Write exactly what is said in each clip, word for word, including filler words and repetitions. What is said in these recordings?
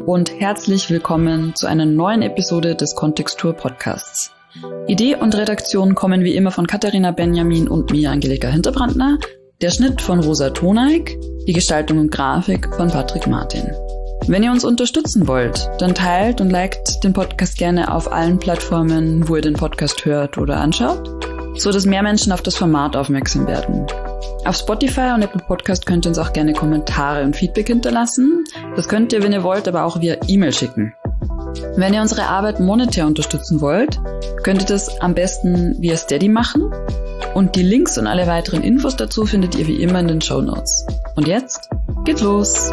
und herzlich willkommen zu einer neuen Episode des Kontextur Podcasts. Idee und Redaktion kommen wie immer von Katharina Benjamin und mir, Angelika Hinterbrandner, der Schnitt von Rosa Toneik, die Gestaltung und Grafik von Patrick Martin. Wenn ihr uns unterstützen wollt, dann teilt und liked den Podcast gerne auf allen Plattformen, wo ihr den Podcast hört oder anschaut, so dass mehr Menschen auf das Format aufmerksam werden. Auf Spotify und Apple Podcast könnt ihr uns auch gerne Kommentare und Feedback hinterlassen. Das könnt ihr, wenn ihr wollt, aber auch via E-Mail schicken. Wenn ihr unsere Arbeit monetär unterstützen wollt, könnt ihr das am besten via Steady machen. Und die Links und alle weiteren Infos dazu findet ihr wie immer in den Shownotes. Und jetzt geht's los!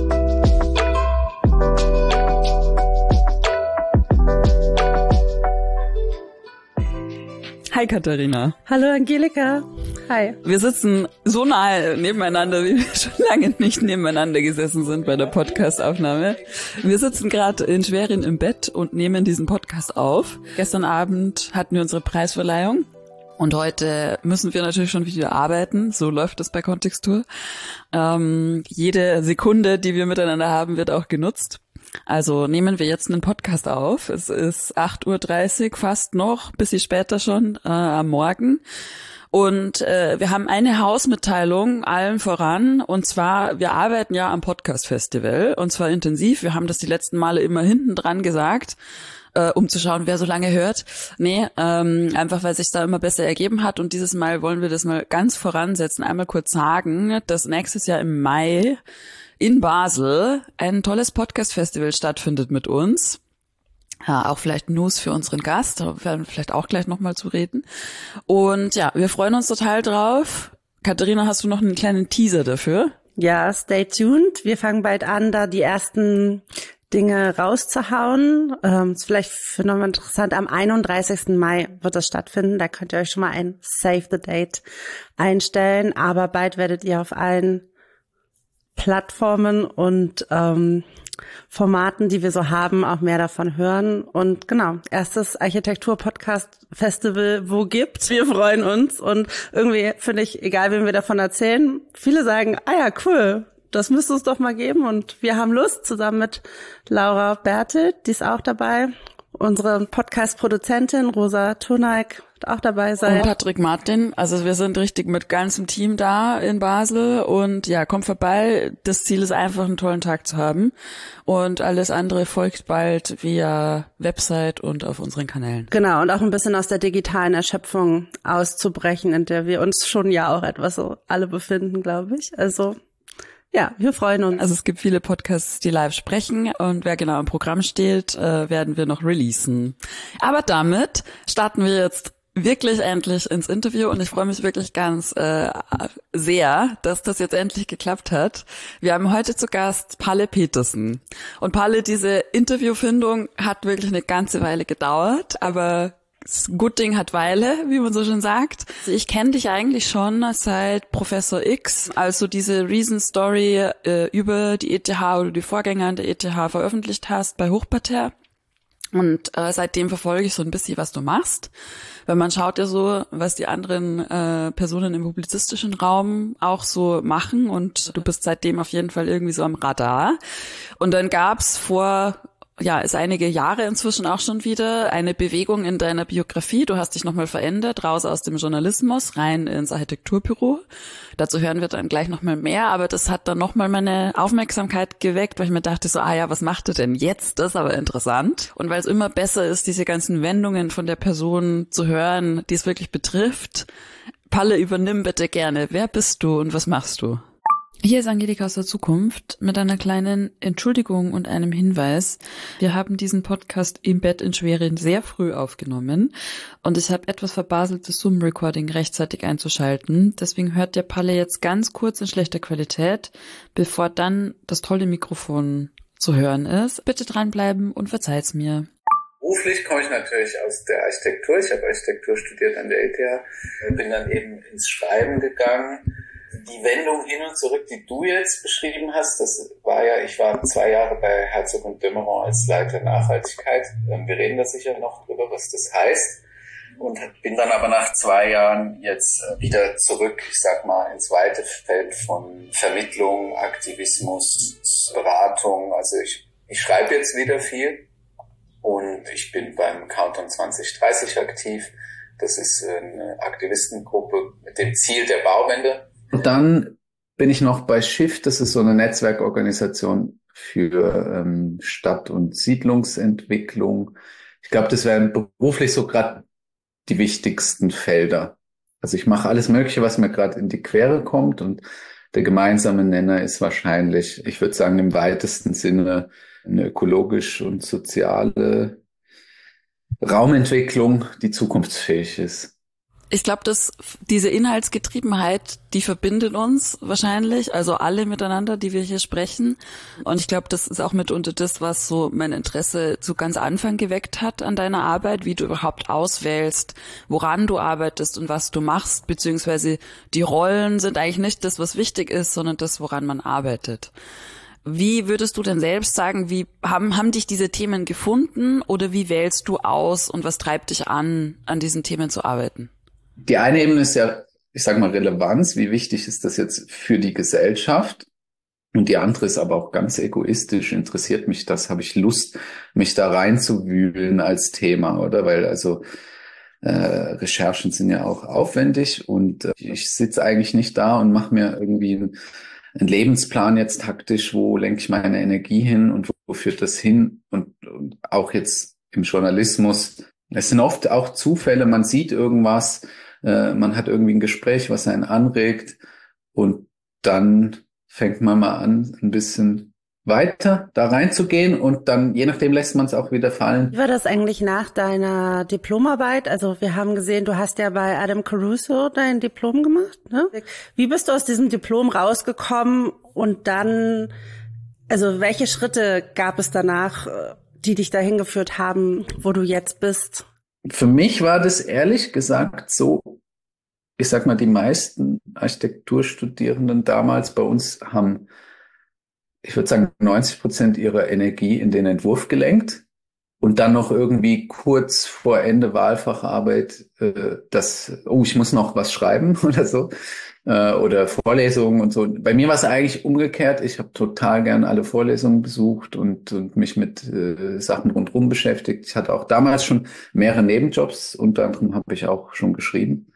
Hi Katharina. Hallo Angelika. Hi. Wir sitzen so nahe nebeneinander, wie wir schon lange nicht nebeneinander gesessen sind bei der Podcast-Aufnahme. Wir sitzen gerade in Schwerin im Bett und nehmen diesen Podcast auf. Gestern Abend hatten wir unsere Preisverleihung und heute müssen wir natürlich schon wieder arbeiten. So läuft es bei Kontextur. Ähm, jede Sekunde, die wir miteinander haben, wird auch genutzt. Also nehmen wir jetzt einen Podcast auf. Es ist acht Uhr dreißig fast noch, bisschen später schon äh, am Morgen. Und äh, wir haben eine Hausmitteilung allen voran. Und zwar, wir arbeiten ja am Podcast-Festival und zwar intensiv. Wir haben das die letzten Male immer hinten dran gesagt, äh, um zu schauen, wer so lange hört. Nee, ähm, einfach weil sich da immer besser ergeben hat. Und dieses Mal wollen wir das mal ganz voransetzen. Einmal kurz sagen, dass nächstes Jahr im Mai in Basel ein tolles Podcast-Festival stattfindet mit uns. Ja, auch vielleicht News für unseren Gast, da werden wir vielleicht auch gleich nochmal zu reden. Und ja, wir freuen uns total drauf. Katharina, hast du noch einen kleinen Teaser dafür? Ja, stay tuned. Wir fangen bald an, da die ersten Dinge rauszuhauen. Ähm, ist vielleicht für nochmal interessant, am einunddreißigsten Mai wird das stattfinden. Da könnt ihr euch schon mal ein Save the Date einstellen. Aber bald werdet ihr auf allen Plattformen und ähm, Formaten, die wir so haben, auch mehr davon hören. Und genau, erstes Architektur-Podcast-Festival, wo gibt's? Wir freuen uns. Und irgendwie finde ich, egal wem wir davon erzählen, viele sagen, ah ja, cool, das müsste es doch mal geben. Und wir haben Lust, zusammen mit Laura Bertelt, die ist auch dabei, unsere Podcast-Produzentin Rosa Toneik auch dabei sein. Und Patrick Martin, also wir sind richtig mit ganzem Team da in Basel und ja, kommt vorbei. Das Ziel ist einfach, einen tollen Tag zu haben und alles andere folgt bald via Website und auf unseren Kanälen. Genau, und auch ein bisschen aus der digitalen Erschöpfung auszubrechen, in der wir uns schon ja auch etwas so alle befinden, glaube ich. Also ja, wir freuen uns. Also es gibt viele Podcasts, die live sprechen und wer genau im Programm steht, äh, werden wir noch releasen. Aber damit starten wir jetzt wirklich endlich ins Interview und ich freue mich wirklich ganz äh, sehr, dass das jetzt endlich geklappt hat. Wir haben heute zu Gast Palle Petersen. Und Palle, diese Interviewfindung hat wirklich eine ganze Weile gedauert, aber Good Ding hat Weile, wie man so schön sagt. Also ich kenne dich eigentlich schon seit Professor X, also diese Reason Story äh, über die E T H oder die Vorgänger an der E T H veröffentlicht hast bei Hochparterre. Und äh, seitdem verfolge ich so ein bisschen, was du machst. Weil man schaut ja so, was die anderen äh, Personen im publizistischen Raum auch so machen. Und du bist seitdem auf jeden Fall irgendwie so am Radar. Und dann gab's vor... ja, ist einige Jahre inzwischen auch schon wieder eine Bewegung in deiner Biografie. Du hast dich nochmal verändert, raus aus dem Journalismus, rein ins Architekturbüro. Dazu hören wir dann gleich nochmal mehr, aber das hat dann nochmal meine Aufmerksamkeit geweckt, weil ich mir dachte so, ah ja, was macht er denn jetzt? Das ist aber interessant. Und weil es immer besser ist, diese ganzen Wendungen von der Person zu hören, die es wirklich betrifft. Palle, übernimm bitte gerne. Wer bist du und was machst du? Hier ist Angelika aus der Zukunft mit einer kleinen Entschuldigung und einem Hinweis. Wir haben diesen Podcast im Bett in Schwerin sehr früh aufgenommen und ich habe etwas verbaselt, das Zoom-Recording rechtzeitig einzuschalten. Deswegen hört der Palle jetzt ganz kurz in schlechter Qualität, bevor dann das tolle Mikrofon zu hören ist. Bitte dranbleiben und verzeiht's mir. Beruflich komme ich natürlich aus der Architektur. Ich habe Architektur studiert an der E T H, bin dann eben ins Schreiben gegangen. Die Wendung hin und zurück, die du jetzt beschrieben hast, das war ja, ich war zwei Jahre bei Herzog und de Meuron als Leiter Nachhaltigkeit. Wir reden da sicher noch drüber, was das heißt. Und bin dann aber nach zwei Jahren jetzt wieder zurück, ich sag mal, ins weite Feld von Vermittlung, Aktivismus, Beratung. Also ich Ich schreibe jetzt wieder viel und ich bin beim Countdown zwanzig dreißig aktiv. Das ist eine Aktivistengruppe mit dem Ziel der Bauwende. Und dann bin ich noch bei Shift, das ist so eine Netzwerkorganisation für ähm, Stadt- und Siedlungsentwicklung. Ich glaube, das wären beruflich so gerade die wichtigsten Felder. Also ich mache alles Mögliche, was mir gerade in die Quere kommt, und der gemeinsame Nenner ist wahrscheinlich, ich würde sagen, im weitesten Sinne eine ökologisch und soziale Raumentwicklung, die zukunftsfähig ist. Ich glaube, dass diese Inhaltsgetriebenheit, die verbindet uns wahrscheinlich, also alle miteinander, die wir hier sprechen. Und ich glaube, das ist auch mitunter das, was so mein Interesse zu ganz Anfang geweckt hat an deiner Arbeit, wie du überhaupt auswählst, woran du arbeitest und was du machst, beziehungsweise die Rollen sind eigentlich nicht das, was wichtig ist, sondern das, woran man arbeitet. Wie würdest du denn selbst sagen, wie haben, haben dich diese Themen gefunden, oder wie wählst du aus und was treibt dich an, an diesen Themen zu arbeiten? Die eine Ebene ist ja, ich sage mal, Relevanz. Wie wichtig ist das jetzt für die Gesellschaft? Und die andere ist aber auch ganz egoistisch. Interessiert mich das? Habe ich Lust, mich da reinzuwühlen als Thema, oder? Weil also äh, Recherchen sind ja auch aufwendig, und äh, ich sitze eigentlich nicht da und mache mir irgendwie einen, einen Lebensplan jetzt taktisch, wo lenke ich meine Energie hin und wo, wo führt das hin? Und, und auch jetzt im Journalismus, es sind oft auch Zufälle, man sieht irgendwas, man hat irgendwie ein Gespräch, was einen anregt, und dann fängt man mal an, ein bisschen weiter da reinzugehen, und dann, je nachdem, lässt man es auch wieder fallen. Wie war das eigentlich nach deiner Diplomarbeit? Also wir haben gesehen, du hast ja bei Adam Caruso dein Diplom gemacht, ne? Wie bist du aus diesem Diplom rausgekommen, und dann, also welche Schritte gab es danach, die dich dahin geführt haben, wo du jetzt bist? Für mich war das ehrlich gesagt so, ich sag mal, die meisten Architekturstudierenden damals bei uns haben, ich würde sagen, neunzig Prozent ihrer Energie in den Entwurf gelenkt und dann noch irgendwie kurz vor Ende Wahlfacharbeit, äh, das, oh, ich muss noch was schreiben oder so, äh, oder Vorlesungen und so. Bei mir war es eigentlich umgekehrt. Ich habe total gern alle Vorlesungen besucht und, und mich mit äh, Sachen rundherum beschäftigt. Ich hatte auch damals schon mehrere Nebenjobs, unter anderem habe ich auch schon geschrieben.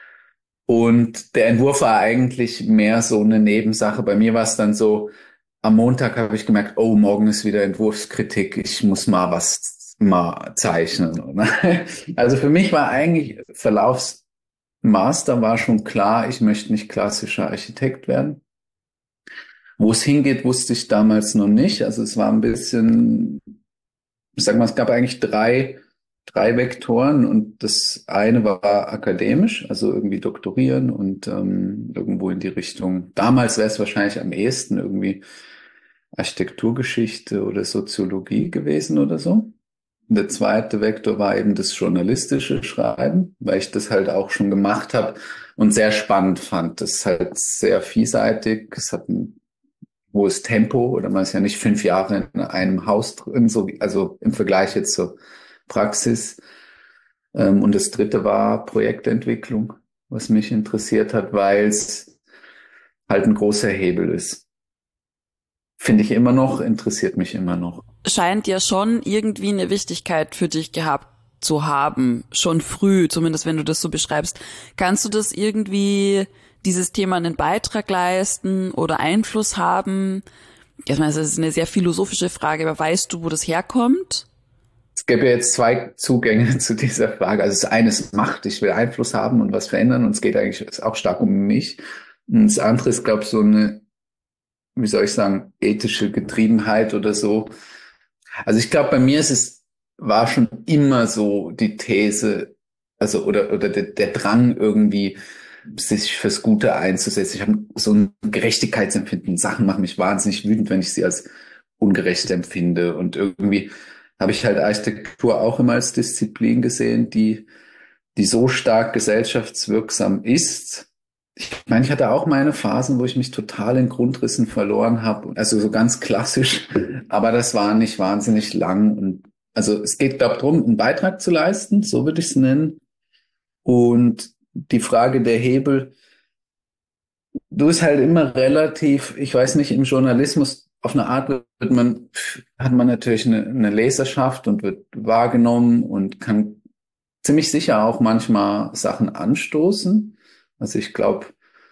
Und der Entwurf war eigentlich mehr so eine Nebensache. Bei mir war es dann so, am Montag habe ich gemerkt, oh, morgen ist wieder Entwurfskritik, ich muss mal was mal zeichnen. Also für mich war eigentlich Verlaufsmaster war schon klar, ich möchte nicht klassischer Architekt werden. Wo es hingeht, wusste ich damals noch nicht. Also es war ein bisschen, ich sag mal, es gab eigentlich drei drei Vektoren, und das eine war akademisch, also irgendwie doktorieren und ähm, irgendwo in die Richtung, damals wäre es wahrscheinlich am ehesten irgendwie Architekturgeschichte oder Soziologie gewesen oder so. Und der zweite Vektor war eben das journalistische Schreiben, weil ich das halt auch schon gemacht habe und sehr spannend fand. Das ist halt sehr vielseitig, es hat ein hohes Tempo, oder man ist ja nicht fünf Jahre in einem Haus drin, so wie, also im Vergleich jetzt zur Praxis. Und das dritte war Projektentwicklung, was mich interessiert hat, weil es halt ein großer Hebel ist. Finde ich immer noch, interessiert mich immer noch. Scheint ja schon irgendwie eine Wichtigkeit für dich gehabt zu haben, schon früh, zumindest wenn du das so beschreibst. Kannst du das irgendwie, dieses Thema, einen Beitrag leisten oder Einfluss haben? Ich meine, das ist eine sehr philosophische Frage, aber weißt du, wo das herkommt? Es gäbe ja jetzt zwei Zugänge zu dieser Frage. Also das eine ist Macht, ich will Einfluss haben und was verändern, und es geht eigentlich auch stark um mich. Und das andere ist, glaube ich, so eine, wie soll ich sagen, ethische Getriebenheit oder so. Also ich glaube, bei mir ist es, war schon immer so die These, also oder oder der, der Drang irgendwie, sich fürs Gute einzusetzen. Ich habe so ein Gerechtigkeitsempfinden. Sachen machen mich wahnsinnig wütend, wenn ich sie als ungerecht empfinde, und irgendwie habe ich halt Architektur auch immer als Disziplin gesehen, die, die so stark gesellschaftswirksam ist. Ich meine, ich hatte auch meine Phasen, wo ich mich total in Grundrissen verloren habe, also so ganz klassisch, aber das war nicht wahnsinnig lang. Und also es geht, glaube ich, darum, einen Beitrag zu leisten, so würde ich es nennen. Und die Frage der Hebel, du bist halt immer relativ, ich weiß nicht, im Journalismus, auf eine Art wird man, hat man natürlich eine, eine Leserschaft und wird wahrgenommen und kann ziemlich sicher auch manchmal Sachen anstoßen. Also ich glaube,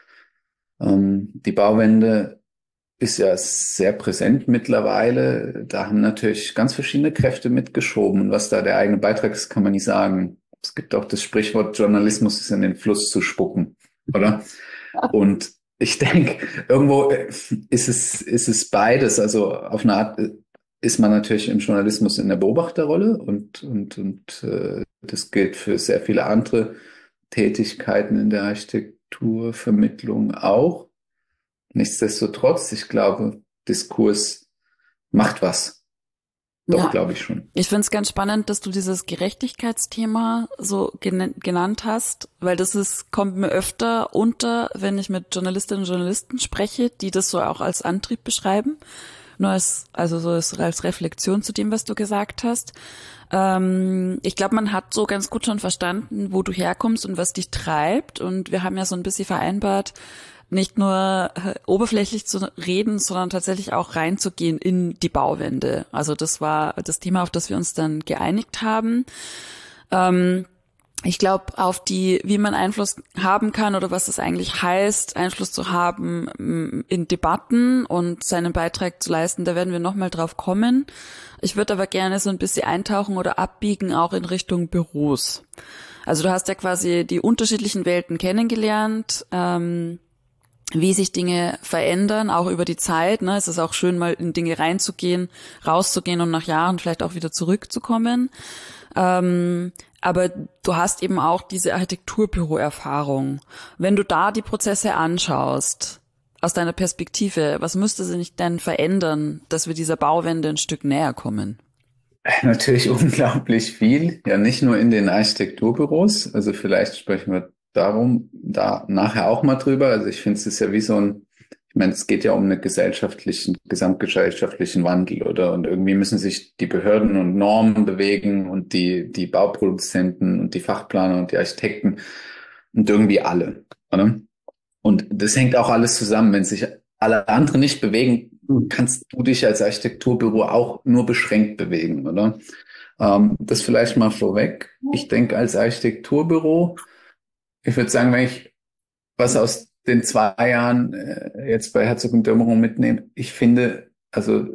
ähm, die Bauwende ist ja sehr präsent mittlerweile. Da haben natürlich ganz verschiedene Kräfte mitgeschoben. Und was da der eigene Beitrag ist, kann man nicht sagen. Es gibt auch das Sprichwort, Journalismus ist in den Fluss zu spucken, oder? Und ich denke, irgendwo ist es, ist es beides. Also auf eine Art ist man natürlich im Journalismus in der Beobachterrolle und, und, und äh, das gilt für sehr viele andere Tätigkeiten in der Architekturvermittlung auch. Nichtsdestotrotz, ich glaube, Diskurs macht was. Doch, Ja. glaube ich schon. Ich finde es ganz spannend, dass du dieses Gerechtigkeitsthema so gen- genannt hast, weil das ist, kommt mir öfter unter, wenn ich mit Journalistinnen und Journalisten spreche, die das so auch als Antrieb beschreiben. Nur als, also so als, als Reflexion zu dem, was du gesagt hast. Ähm, ich glaube, man hat so ganz gut schon verstanden, wo du herkommst und was dich treibt. Und wir haben ja so ein bisschen vereinbart, nicht nur oberflächlich zu reden, sondern tatsächlich auch reinzugehen in die Bauwende. Also das war das Thema, auf das wir uns dann geeinigt haben. Ähm, ich glaube, auf die, wie man Einfluss haben kann oder was es eigentlich heißt, Einfluss zu haben in Debatten und seinen Beitrag zu leisten, da werden wir nochmal drauf kommen. Ich würde aber gerne so ein bisschen eintauchen oder abbiegen, auch in Richtung Büros. Also du hast ja quasi die unterschiedlichen Welten kennengelernt, ähm, wie sich Dinge verändern, auch über die Zeit. Ne? Es ist auch schön, mal in Dinge reinzugehen, rauszugehen und nach Jahren vielleicht auch wieder zurückzukommen. Ähm, aber du hast eben auch diese Architekturbüro-Erfahrung. Wenn du da die Prozesse anschaust, aus deiner Perspektive, was müsste sich denn verändern, dass wir dieser Bauwende ein Stück näher kommen? Natürlich unglaublich viel, ja nicht nur in den Architekturbüros, also vielleicht sprechen wir darum, da nachher auch mal drüber. Also ich finde, es ist ja wie so ein, ich meine, es geht ja um einen gesellschaftlichen, gesamtgesellschaftlichen Wandel, oder? Und irgendwie müssen sich die Behörden und Normen bewegen und die, die Bauproduzenten und die Fachplaner und die Architekten und irgendwie alle, oder? Und das hängt auch alles zusammen. Wenn sich alle anderen nicht bewegen, kannst du dich als Architekturbüro auch nur beschränkt bewegen, oder? Ähm, das vielleicht mal vorweg. Ich denke, als Architekturbüro, ich würde sagen, wenn ich was aus den zwei Jahren äh, jetzt bei Herzog und Dömerow mitnehme, ich finde, also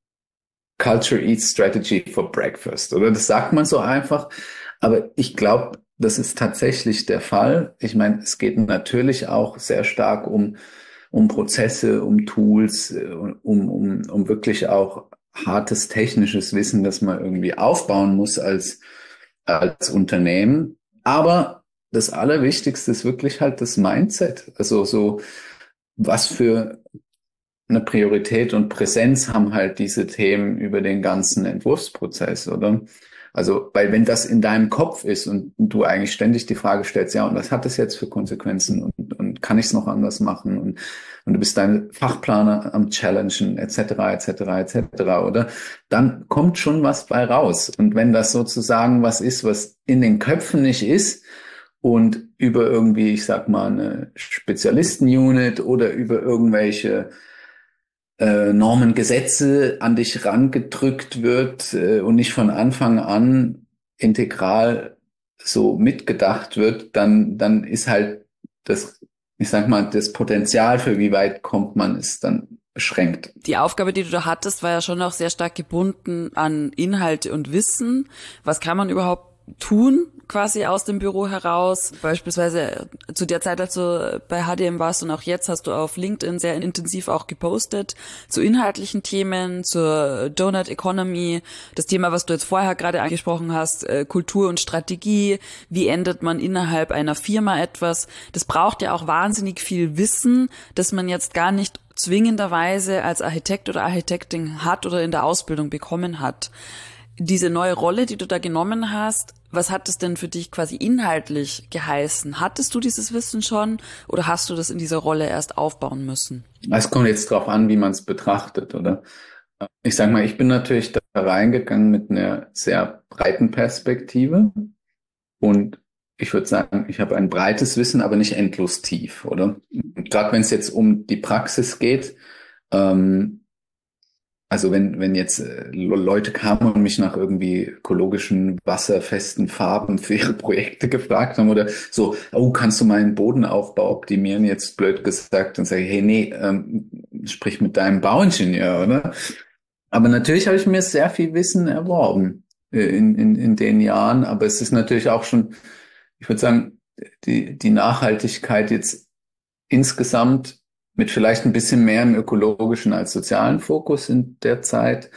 Culture eats strategy for breakfast, oder? Das sagt man so einfach, aber ich glaube, das ist tatsächlich der Fall. Ich meine, es geht natürlich auch sehr stark um um Prozesse, um Tools, um um um wirklich auch hartes technisches Wissen, das man irgendwie aufbauen muss als als Unternehmen. Aber das Allerwichtigste ist wirklich halt das Mindset. Also so, was für eine Priorität und Präsenz haben halt diese Themen über den ganzen Entwurfsprozess, oder? Also, weil wenn das in deinem Kopf ist und du eigentlich ständig die Frage stellst, ja, und was hat das jetzt für Konsequenzen und, und kann ich es noch anders machen? Und, und du bist dein Fachplaner am Challengen, et cetera, et cetera, et cetera, oder? Dann kommt schon was bei raus. Und wenn das sozusagen was ist, was in den Köpfen nicht ist, und über irgendwie, ich sag mal, eine Spezialisten-Unit oder über irgendwelche äh, Normen, Gesetze an dich rangedrückt wird äh, und nicht von Anfang an integral so mitgedacht wird, dann, dann ist halt das, ich sag mal, das Potenzial für wie weit kommt man, ist dann beschränkt. Die Aufgabe, die du da hattest, war ja schon auch sehr stark gebunden an Inhalte und Wissen. Was kann man überhaupt tun, quasi aus dem Büro heraus? Beispielsweise zu der Zeit, als du bei H D M warst und auch jetzt, hast du auf LinkedIn sehr intensiv auch gepostet zu inhaltlichen Themen, zur Donut Economy, das Thema, was du jetzt vorher gerade angesprochen hast, Kultur und Strategie, wie ändert man innerhalb einer Firma etwas? Das braucht ja auch wahnsinnig viel Wissen, das man jetzt gar nicht zwingenderweise als Architekt oder Architektin hat oder in der Ausbildung bekommen hat. Diese neue Rolle, die du da genommen hast, was hat es denn für dich quasi inhaltlich geheißen? Hattest du dieses Wissen schon oder hast du das in dieser Rolle erst aufbauen müssen? Es kommt jetzt drauf an, wie man es betrachtet, oder? Ich sag mal, ich bin natürlich da reingegangen mit einer sehr breiten Perspektive und ich würde sagen, ich habe ein breites Wissen, aber nicht endlos tief, oder? Gerade wenn es jetzt um die Praxis geht, ähm, Also wenn, wenn jetzt äh, Leute kamen und mich nach irgendwie ökologischen, wasserfesten Farben für ihre Projekte gefragt haben oder so, oh, kannst du meinen Bodenaufbau optimieren? Jetzt blöd gesagt, dann sage ich, hey, nee, ähm, sprich mit deinem Bauingenieur, oder? Aber natürlich habe ich mir sehr viel Wissen erworben äh, in, in, in den Jahren, aber es ist natürlich auch schon, ich würde sagen, die, die Nachhaltigkeit jetzt insgesamt mit vielleicht ein bisschen mehr einen ökologischen als sozialen Fokus in der Zeit.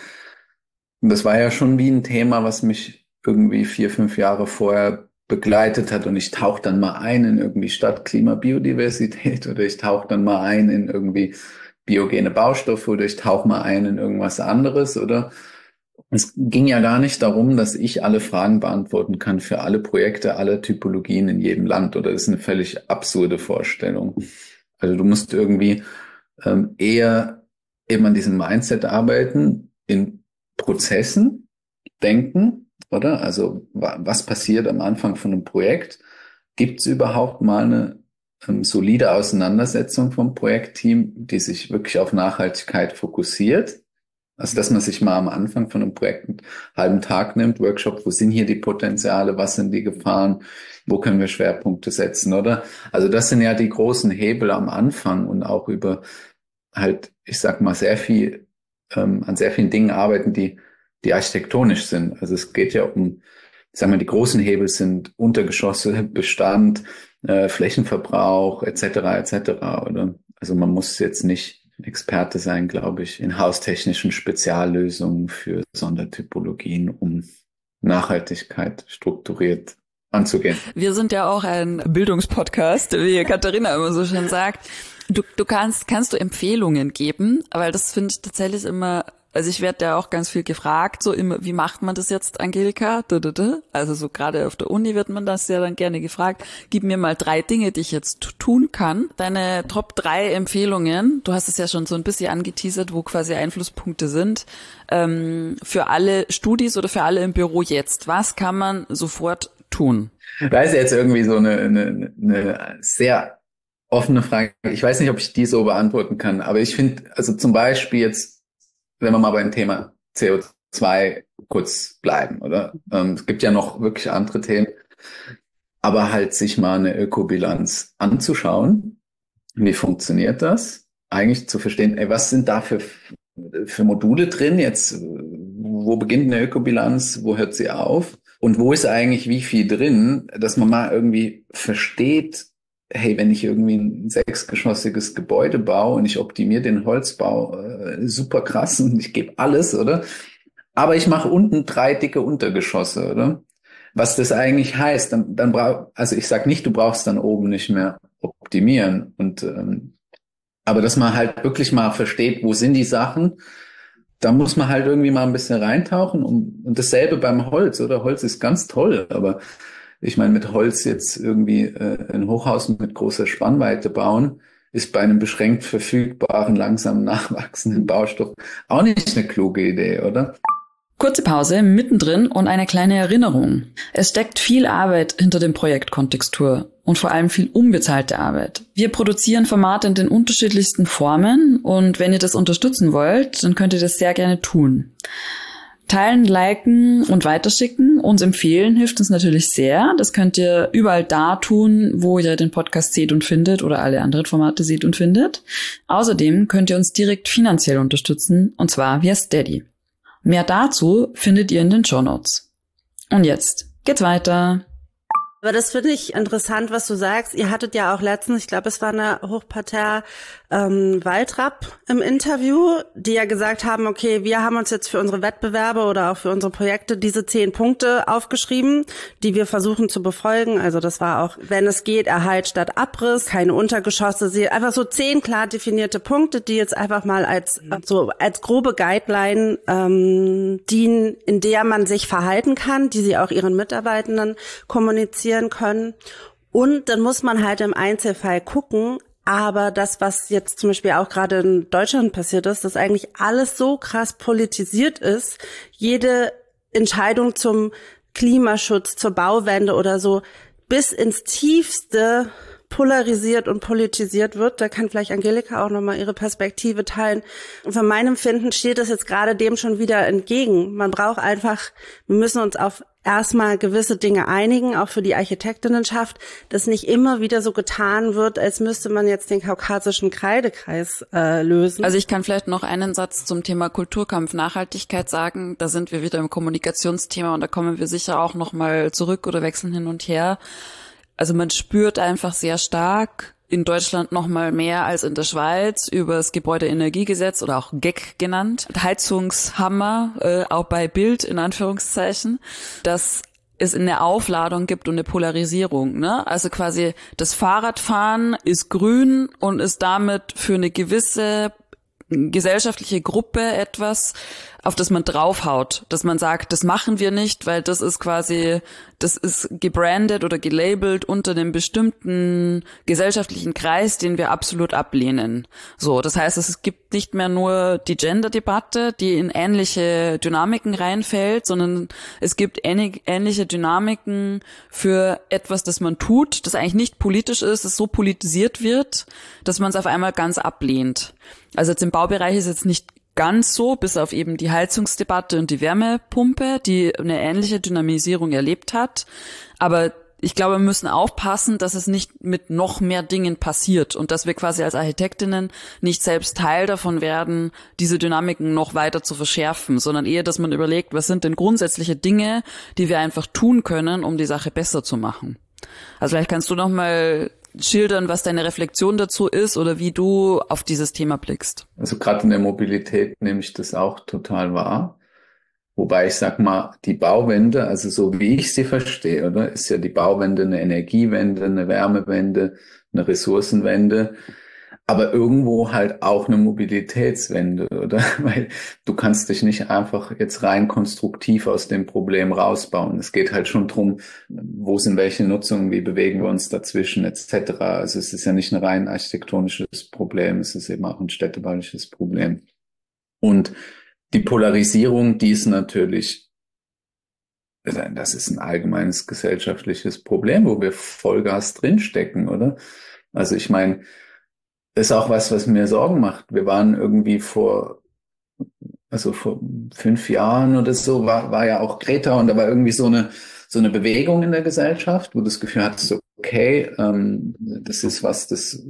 Und das war ja schon wie ein Thema, was mich irgendwie vier, fünf Jahre vorher begleitet hat. Und ich tauche dann mal ein in irgendwie Stadt, Klima, Biodiversität oder ich tauche dann mal ein in irgendwie biogene Baustoffe oder ich tauche mal ein in irgendwas anderes, oder? Es ging ja gar nicht darum, dass ich alle Fragen beantworten kann für alle Projekte, alle Typologien in jedem Land, oder das ist eine völlig absurde Vorstellung. Also du musst irgendwie ähm, eher eben an diesem Mindset arbeiten, in Prozessen denken, oder? Also wa- was passiert am Anfang von einem Projekt? Gibt es überhaupt mal eine ähm, solide Auseinandersetzung vom Projektteam, die sich wirklich auf Nachhaltigkeit fokussiert? Also dass man sich mal am Anfang von einem Projekt einen halben Tag nimmt, Workshop, wo sind hier die Potenziale, was sind die Gefahren, wo können wir Schwerpunkte setzen, oder? Also das sind ja die großen Hebel am Anfang und auch über halt, ich sag mal, sehr viel, ähm, an sehr vielen Dingen arbeiten, die, die architektonisch sind. Also es geht ja um, ich sag mal, die großen Hebel sind Untergeschosse, Bestand, äh, Flächenverbrauch, et cetera, et cetera, oder? Also man muss jetzt nicht Experte sein, glaube ich, in haustechnischen Speziallösungen für Sondertypologien, um Nachhaltigkeit strukturiert anzugehen. Wir sind ja auch ein Bildungspodcast, wie Katharina immer so schön sagt. Du, du kannst, kannst du Empfehlungen geben, weil das finde ich tatsächlich immer, also ich werde ja auch ganz viel gefragt, so immer, wie macht man das jetzt, Angelika? Also so gerade auf der Uni wird man das ja dann gerne gefragt. Gib mir mal drei Dinge, die ich jetzt tun kann. Deine Top drei Empfehlungen, du hast es ja schon so ein bisschen angeteasert, wo quasi Einflusspunkte sind, ähm, für alle Studis oder für alle im Büro jetzt. Was kann man sofort tun? Da ist jetzt irgendwie so eine, eine, eine sehr offene Frage. Ich weiß nicht, ob ich die so beantworten kann, aber ich finde, also zum Beispiel jetzt, wenn wir mal beim Thema C O zwei kurz bleiben, oder? Ähm, es gibt ja noch wirklich andere Themen, aber halt sich mal eine Ökobilanz anzuschauen. Wie funktioniert das? Eigentlich zu verstehen, ey, was sind da für, für Module drin? Jetzt, wo beginnt eine Ökobilanz? Wo hört sie auf? Und wo ist eigentlich wie viel drin, dass man mal irgendwie versteht, hey, wenn ich irgendwie ein sechsgeschossiges Gebäude baue und ich optimiere den Holzbau, äh, super krass und ich gebe alles, oder? Aber ich mache unten drei dicke Untergeschosse, oder? Was das eigentlich heißt, dann, dann brauch, also ich sag nicht, du brauchst dann oben nicht mehr optimieren und ähm, aber dass man halt wirklich mal versteht, wo sind die Sachen, da muss man halt irgendwie mal ein bisschen reintauchen und, und dasselbe beim Holz, oder? Holz ist ganz toll, aber ich meine, mit Holz jetzt irgendwie äh, ein Hochhaus mit großer Spannweite bauen, ist bei einem beschränkt verfügbaren, langsam nachwachsenden Baustoff auch nicht eine kluge Idee, oder? Kurze Pause, mittendrin und eine kleine Erinnerung. Es steckt viel Arbeit hinter dem Projekt Kontextur und vor allem viel unbezahlte Arbeit. Wir produzieren Formate in den unterschiedlichsten Formen und wenn ihr das unterstützen wollt, dann könnt ihr das sehr gerne tun. Teilen, liken und weiterschicken, uns empfehlen, hilft uns natürlich sehr. Das könnt ihr überall da tun, wo ihr den Podcast seht und findet oder alle anderen Formate seht und findet. Außerdem könnt ihr uns direkt finanziell unterstützen, und zwar via Steady. Mehr dazu findet ihr in den Shownotes. Und jetzt geht's weiter. Aber das finde ich interessant, was du sagst. Ihr hattet ja auch letztens, ich glaube, es war eine Hochparterre ähm, Waldrapp im Interview, die ja gesagt haben, okay, wir haben uns jetzt für unsere Wettbewerbe oder auch für unsere Projekte diese zehn Punkte aufgeschrieben, die wir versuchen zu befolgen. Also das war auch, wenn es geht, Erhalt statt Abriss, keine Untergeschosse, einfach so zehn klar definierte Punkte, die jetzt einfach mal als so als grobe Guideline ähm, dienen, in der man sich verhalten kann, die sie auch ihren Mitarbeitenden kommunizieren können. Und dann muss man halt im Einzelfall gucken, aber das, was jetzt zum Beispiel auch gerade in Deutschland passiert ist, dass eigentlich alles so krass politisiert ist, jede Entscheidung zum Klimaschutz, zur Bauwende oder so bis ins Tiefste polarisiert und politisiert wird. Da kann vielleicht Angelika auch nochmal ihre Perspektive teilen. Und von meinem Finden steht es jetzt gerade dem schon wieder entgegen. Man braucht einfach, wir müssen uns auf erstmal gewisse Dinge einigen, auch für die Architektinnenschaft, dass nicht immer wieder so getan wird, als müsste man jetzt den kaukasischen Kreidekreis äh, lösen. Also ich kann vielleicht noch einen Satz zum Thema Kulturkampf Nachhaltigkeit sagen. Da sind wir wieder im Kommunikationsthema und da kommen wir sicher auch nochmal zurück oder wechseln hin und her. Also man spürt einfach sehr stark in Deutschland noch mal mehr als in der Schweiz über das Gebäudeenergiegesetz oder auch G E C genannt, Heizungshammer, äh, auch bei Bild in Anführungszeichen, dass es eine Aufladung gibt und eine Polarisierung, ne? Also quasi das Fahrradfahren ist grün und ist damit für eine gewisse gesellschaftliche Gruppe etwas, auf das man draufhaut, dass man sagt, das machen wir nicht, weil das ist quasi, das ist gebrandet oder gelabelt unter einem bestimmten gesellschaftlichen Kreis, den wir absolut ablehnen. So, das heißt, es gibt nicht mehr nur die Gender-Debatte, die in ähnliche Dynamiken reinfällt, sondern es gibt ähnliche Dynamiken für etwas, das man tut, das eigentlich nicht politisch ist, das so politisiert wird, dass man es auf einmal ganz ablehnt. Also jetzt im Baubereich ist jetzt nicht ganz so, bis auf eben die Heizungsdebatte und die Wärmepumpe, die eine ähnliche Dynamisierung erlebt hat. Aber ich glaube, wir müssen aufpassen, dass es nicht mit noch mehr Dingen passiert und dass wir quasi als Architektinnen nicht selbst Teil davon werden, diese Dynamiken noch weiter zu verschärfen, sondern eher, dass man überlegt, was sind denn grundsätzliche Dinge, die wir einfach tun können, um die Sache besser zu machen. Also vielleicht kannst du noch mal schildern, was deine Reflexion dazu ist oder wie du auf dieses Thema blickst. Also gerade in der Mobilität nehme ich das auch total wahr. Wobei ich sag mal, die Bauwende, also so wie ich sie verstehe, oder, ist ja die Bauwende eine Energiewende, eine Wärmewende, eine Ressourcenwende, aber irgendwo halt auch eine Mobilitätswende, oder? Weil du kannst dich nicht einfach jetzt rein konstruktiv aus dem Problem rausbauen. Es geht halt schon drum, wo sind welche Nutzungen, wie bewegen wir uns dazwischen, et cetera. Also es ist ja nicht ein rein architektonisches Problem, es ist eben auch ein städtebauliches Problem. Und die Polarisierung, die ist natürlich, das ist ein allgemeines gesellschaftliches Problem, wo wir Vollgas drinstecken, oder? Also ich meine, das ist auch was, was mir Sorgen macht. Wir waren irgendwie vor, also vor fünf Jahren oder so, war, war ja auch Greta und da war irgendwie so eine, so eine Bewegung in der Gesellschaft, wo du das Gefühl hattest, okay, ähm, das ist was, das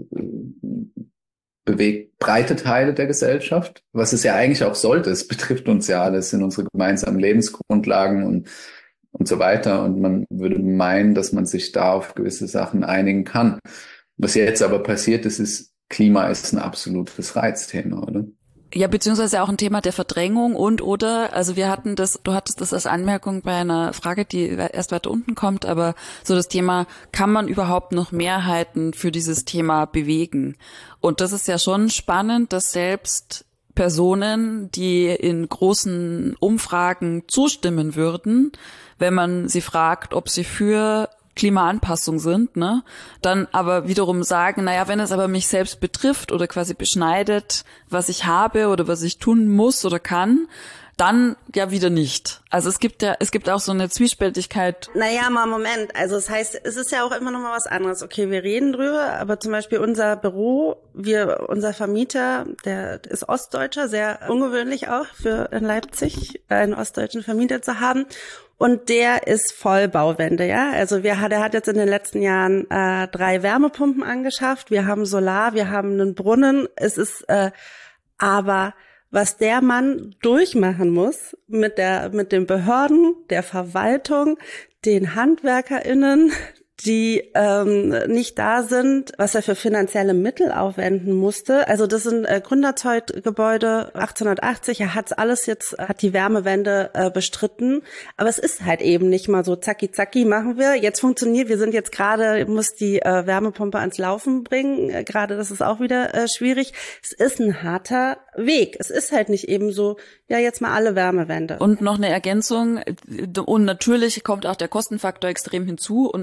bewegt breite Teile der Gesellschaft, was es ja eigentlich auch sollte. Es betrifft uns ja alles in unsere gemeinsamen Lebensgrundlagen und, und so weiter. Und man würde meinen, dass man sich da auf gewisse Sachen einigen kann. Was jetzt aber passiert ist, ist, Klima ist ein absolutes Reizthema, oder? Ja, beziehungsweise auch ein Thema der Verdrängung und oder, also wir hatten das, du hattest das als Anmerkung bei einer Frage, die erst weiter unten kommt, aber so das Thema, kann man überhaupt noch Mehrheiten für dieses Thema bewegen? Und das ist ja schon spannend, dass selbst Personen, die in großen Umfragen zustimmen würden, wenn man sie fragt, ob sie für Klimaanpassung sind, ne, dann aber wiederum sagen, naja, wenn es aber mich selbst betrifft oder quasi beschneidet, was ich habe oder was ich tun muss oder kann, dann ja wieder nicht. Also es gibt ja, es gibt auch so eine Zwiespältigkeit. Naja, mal Moment. Also es heißt, es ist ja auch immer noch mal was anderes. Okay, wir reden drüber, aber zum Beispiel unser Büro, wir, unser Vermieter, der ist Ostdeutscher, sehr ungewöhnlich auch für in Leipzig, einen ostdeutschen Vermieter zu haben. Und der ist voll Bauwende, ja. Also wir, der hat jetzt in den letzten Jahren äh, drei Wärmepumpen angeschafft. Wir haben Solar, wir haben einen Brunnen. Es ist, äh, aber was der Mann durchmachen muss mit der, mit den Behörden, der Verwaltung, den HandwerkerInnen, die ähm, nicht da sind, was er für finanzielle Mittel aufwenden musste. Also das sind äh, Gründerzeuggebäude achtzehnhundertachtzig. Er hat's alles jetzt, hat die Wärmewende äh, bestritten. Aber es ist halt eben nicht mal so zacki zacki machen wir. Jetzt funktioniert, wir sind jetzt gerade, muss die äh, Wärmepumpe ans Laufen bringen. Äh, gerade das ist auch wieder äh, schwierig. Es ist ein harter Weg. Es ist halt nicht eben so, ja jetzt mal alle Wärmewende. Und noch eine Ergänzung. Und natürlich kommt auch der Kostenfaktor extrem hinzu. Und man muss natürlich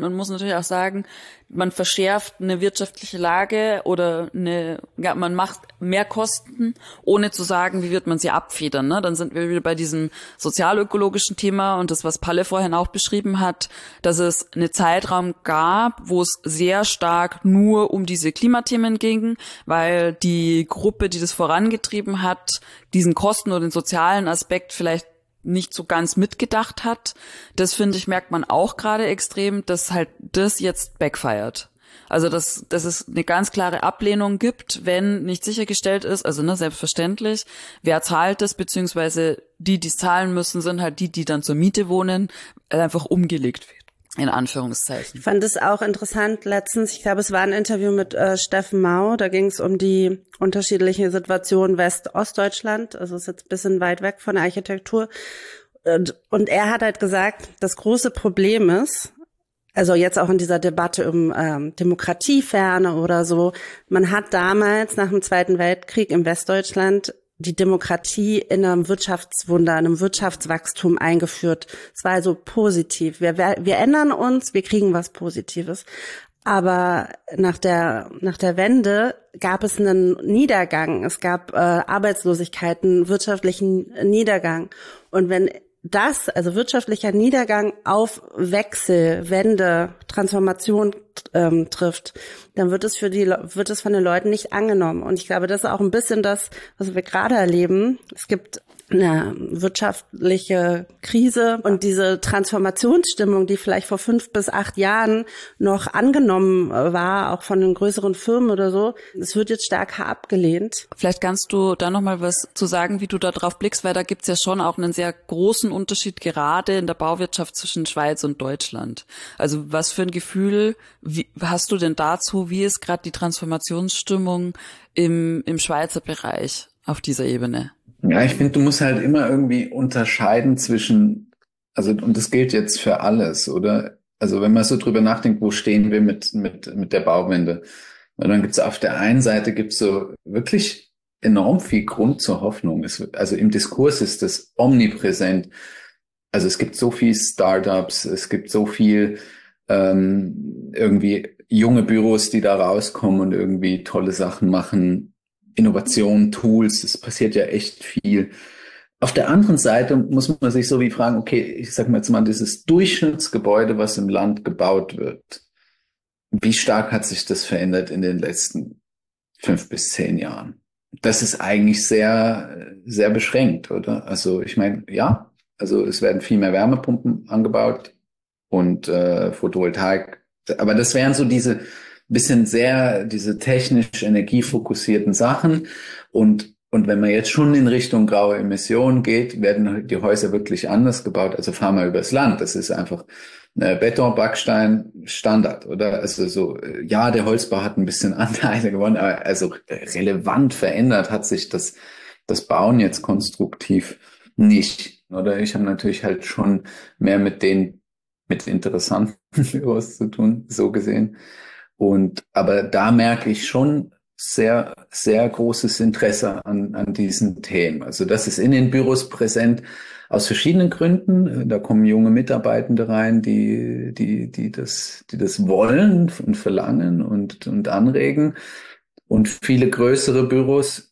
natürlich auch sagen, man verschärft eine wirtschaftliche Lage oder eine, ja, man macht mehr Kosten, ohne zu sagen, wie wird man sie abfedern, ne? Dann sind wir wieder bei diesem sozialökologischen Thema und das, was Palle vorhin auch beschrieben hat, dass es einen Zeitraum gab, wo es sehr stark nur um diese Klimathemen ging, weil die Gruppe, die das vorangetrieben hat, diesen Kosten oder den sozialen Aspekt vielleicht nicht so ganz mitgedacht hat. Das, finde ich, merkt man auch gerade extrem, dass halt das jetzt backfired. Also, dass, dass es eine ganz klare Ablehnung gibt, wenn nicht sichergestellt ist, also ne, selbstverständlich, wer zahlt das, beziehungsweise die, die es zahlen müssen, sind halt die, die dann zur Miete wohnen, einfach umgelegt wird. In Anführungszeichen. Ich fand es auch interessant letztens, ich glaube, es war ein Interview mit äh, Steffen Mau, da ging es um die unterschiedliche Situation West-Ostdeutschland, also ist jetzt ein bisschen weit weg von der Architektur. Und, und er hat halt gesagt, das große Problem ist, also jetzt auch in dieser Debatte um ähm, Demokratieferne oder so, man hat damals nach dem Zweiten Weltkrieg im Westdeutschland die Demokratie in einem Wirtschaftswunder, einem Wirtschaftswachstum eingeführt. Es war also positiv. Wir, wir ändern uns, wir kriegen was Positives. Aber nach der, nach der Wende gab es einen Niedergang. Es gab äh, Arbeitslosigkeiten, wirtschaftlichen Niedergang. Und wenn das, also wirtschaftlicher Niedergang auf Wechsel, Wende, Transformation ähm, trifft, dann wird es für die, wird es von den Leuten nicht angenommen. Und ich glaube, das ist auch ein bisschen das, was wir gerade erleben. Es gibt eine wirtschaftliche Krise und diese Transformationsstimmung, die vielleicht vor fünf bis acht Jahren noch angenommen war, auch von den größeren Firmen oder so, es wird jetzt stärker abgelehnt. Vielleicht kannst du da nochmal was zu sagen, wie du da drauf blickst, weil da gibt's ja schon auch einen sehr großen Unterschied gerade in der Bauwirtschaft zwischen Schweiz und Deutschland. Also was für ein Gefühl wie, hast du denn dazu, wie ist gerade die Transformationsstimmung im, im Schweizer Bereich auf dieser Ebene? Ja, ich finde, du musst halt immer irgendwie unterscheiden zwischen, also, und das gilt jetzt für alles, oder? Also, wenn man so drüber nachdenkt, wo stehen wir mit, mit, mit der Bauwende? Und dann gibt's auf der einen Seite gibt's so wirklich enorm viel Grund zur Hoffnung. Es, also im Diskurs ist das omnipräsent. Also es gibt so viel Startups, es gibt so viel, ähm, irgendwie junge Büros, die da rauskommen und irgendwie tolle Sachen machen. Innovation, Tools, es passiert ja echt viel. Auf der anderen Seite muss man sich so wie fragen, okay, ich sag mal jetzt mal, dieses Durchschnittsgebäude, was im Land gebaut wird, wie stark hat sich das verändert in den letzten fünf bis zehn Jahren? Das ist eigentlich sehr, sehr beschränkt, oder? Also ich meine, ja, also es werden viel mehr Wärmepumpen angebaut und äh, Photovoltaik, aber das wären so diese bisschen sehr diese technisch energiefokussierten Sachen und und wenn man jetzt schon in Richtung graue Emissionen geht, werden die Häuser wirklich anders gebaut. Also fahren wir übers Land. Das ist einfach äh, Beton, Backstein, Standard, oder? Also so, ja, der Holzbau hat ein bisschen Anteile gewonnen, aber also relevant verändert hat sich das das Bauen jetzt konstruktiv nicht. Oder ich habe natürlich halt schon mehr mit den mit interessanten Büros zu tun, so gesehen. Und aber da merke ich schon sehr, sehr großes Interesse an, an diesen Themen. Also das ist in den Büros präsent aus verschiedenen Gründen. Da kommen junge Mitarbeitende rein, die, die, die das, die das wollen und verlangen und, und anregen. Und viele größere Büros